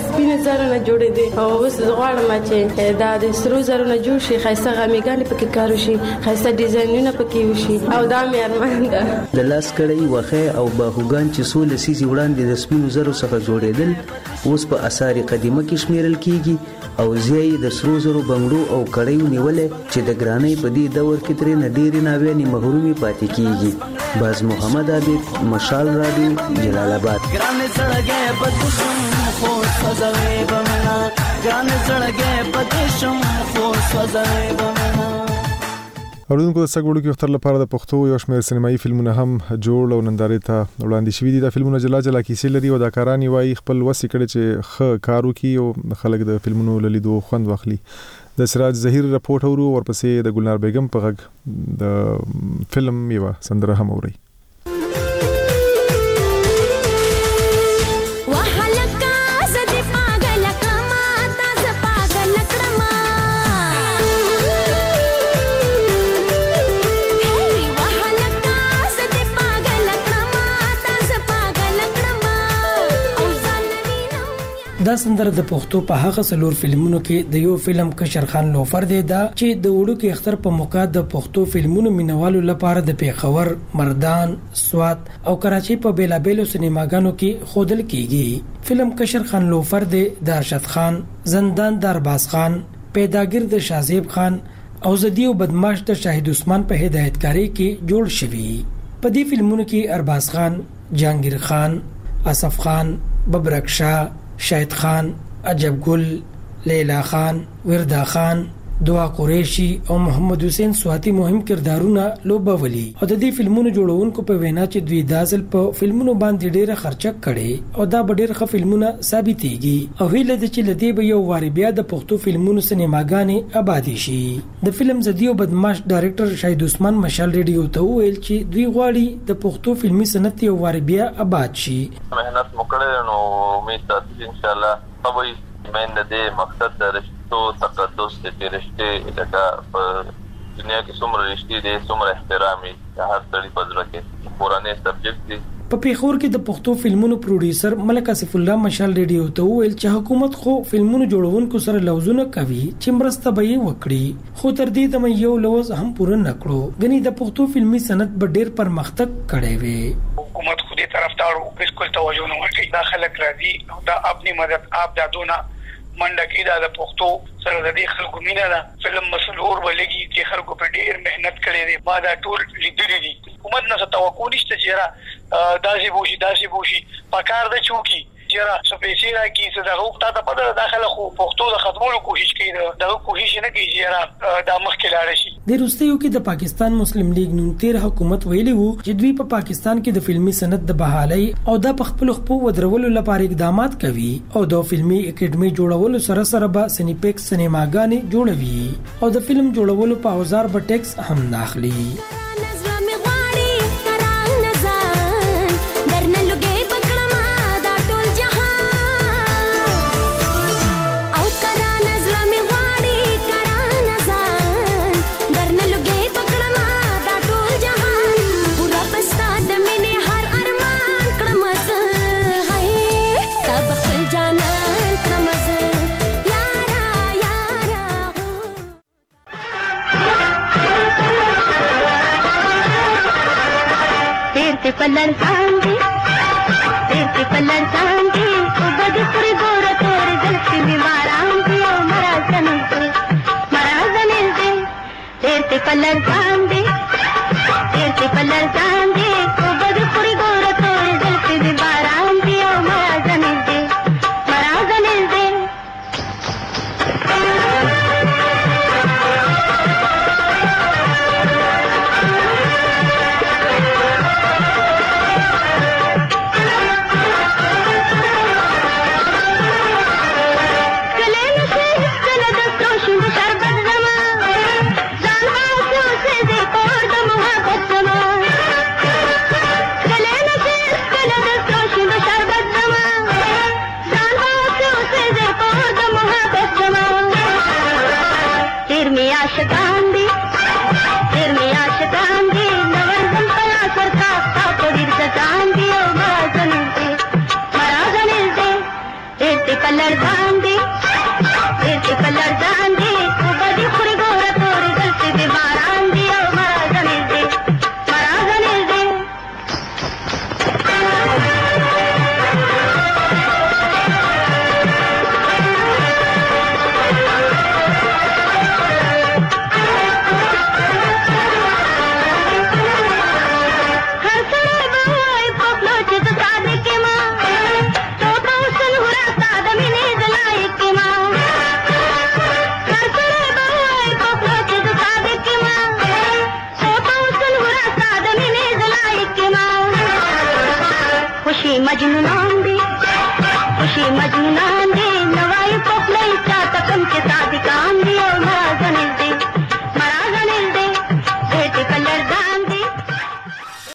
سپینو زرو نه جوړې دي او اوس غواړم چې دا د سرو زرو نه جوړ شي خاصه غمیګانې پکې کارو شي خاصه ډیزاینونه پکې وشي او دا مې ارمان ده د لاس کړی وخه او باهوګان چې څو لسیزې وړاندې د سپینو زرو څخه جوړېدل اوس په آثار قدیمه کې شمیرل کیږي او ځای د سرو زرو بنگړو او کړیو نیولې چې د ګرانۍ په دې دور کې ترې نډيري ناوې محرومي پاتې کیږي. باز محمد عابد، مشال رادیو، جلال آباد. ګرانې سړګې بدشم خو سوځوي بمنا ګرانې سړګې بدشم خو سوځوي بمنا. اوردونکو د سګوړو کې اختر لپاره د پښتو یو شمېر سینمایي فلمونه هم جوړ او نندارې ته وړاندې شوي دي. دا فلمونه جلا جلا کیسې لري او اداکاران یې وایي خپل وسې کړي چې ښه کار وکړي او خلک د فلمونو له لیدو خوند واخلي. د سراج ظهیر رپورټ اورو ورپسې د ګلنار بیگم په غږ د فلم یوه سندره هم اوري. دا سندره د پښتو په هغه څلور فلمونو کې د یو فلم کشر خان لوفر دی دا چې د وړو کې اختر په موقع د پښتو فلمونو مینوالو لپاره د پیښور، مردان، سوات او کراچۍ په بیلابېلو سینماګانو کې خودل کیږي. فلم کشر خان لوفر دی د ارشد خان، زندان د ارباز خان، پیداګر د شازیب خان او زدی او بدمعاش د شاهد عثمان په هدایتکاری کې جوړ شوی. په دې فلمونو کې ارباز خان، جهانگیر خان، اصف خان، ببرک شاه، شاهد خان، عجب گل، لیلا خان، وردا خان، دعا قریشی او محمد حسین سواتی مهم کردارونه لوبولي او د دې فلمونو جوړونکو په وینا چې دوی داسل په فلمونو باندې ډېره خرچه کړي او دا ډېر ښه فلمونه ثابتېږي او هیله ده چې لدی به یو واری بیا د پښتو فلمونو سینماګانې آبادی شي. د فلم زدی او بدمعاش ډایرکټر شاهد عثمان مشال ریډیو ته ویل چې دوی غواړي د پښتو فلمي صنعت یو واری بیا آباد شي. مهنت وکړو نو امید تاسو ان شاء الله سبا مېند دې مقصد درشتو تقدس دې رشته لکه په دنیا کې څومره رشتې دي څومره احترامي هر څړي په ځل کې قرآني سبجیکټ دي. په پیښور کې د پښتو فلمونو پروډوسر ملک اسف الله مشال ریډیو ته ویل چې حکومت خو فلمونو جوړونکو سره لوزونه کوي چې مرسته به یې وکړي خو تر دې دمه یو لوز هم پوره نکړو. غني د پښتو فلمي صنعت به ډېر پرمختګ کړی وي. حکومت خو دې طرفدار بالکل توجه نه ورکوي. دا خلک راځي او دا خپل مدد اپ دادونه منډه کې دا د پښتو سره د دې خلکو مینه ده. فلم مسلور ولګي چې خلکو په ډېر مهنت کړي دي. ما دا ټول لیدلي دي. حکومت نه توقع نشته چې داسې بوشي پکار د چوکي جره سپېڅلې راکې څه دغه وخت ته په داخله خو پښتو د خدمولو کوشش کوي دغه کوشش نه کوي چې دا مخکې لاړ شي. د روسیو کې د پاکستان مسلم لیگ نون 13 حکومت ویلي وو چې دوی په پاکستان کې د فلمي صنعت د بحالۍ او د خپل خپل ودرولو لپاره اقدامات کوي او د فلمي اکیډمي جوړولو سره به سینیپیکس سینماګانې جوړوي او د فلم جوړولو په اوزار به ټیکس هم ناخلي. पल्लर सांगे बद पुरी गोर तोर दलसी बीमारां की ओ मरा जनिल दे तेरे पल्लर सांगे ओ बद पुरी गोर तोर दलसी बीमारां की ओ मरा जनिल दे देखो खुशी मजनूनान दे खुशी मजनूनान दे नवाई पपलाई चाहता कम के साथ काम दियो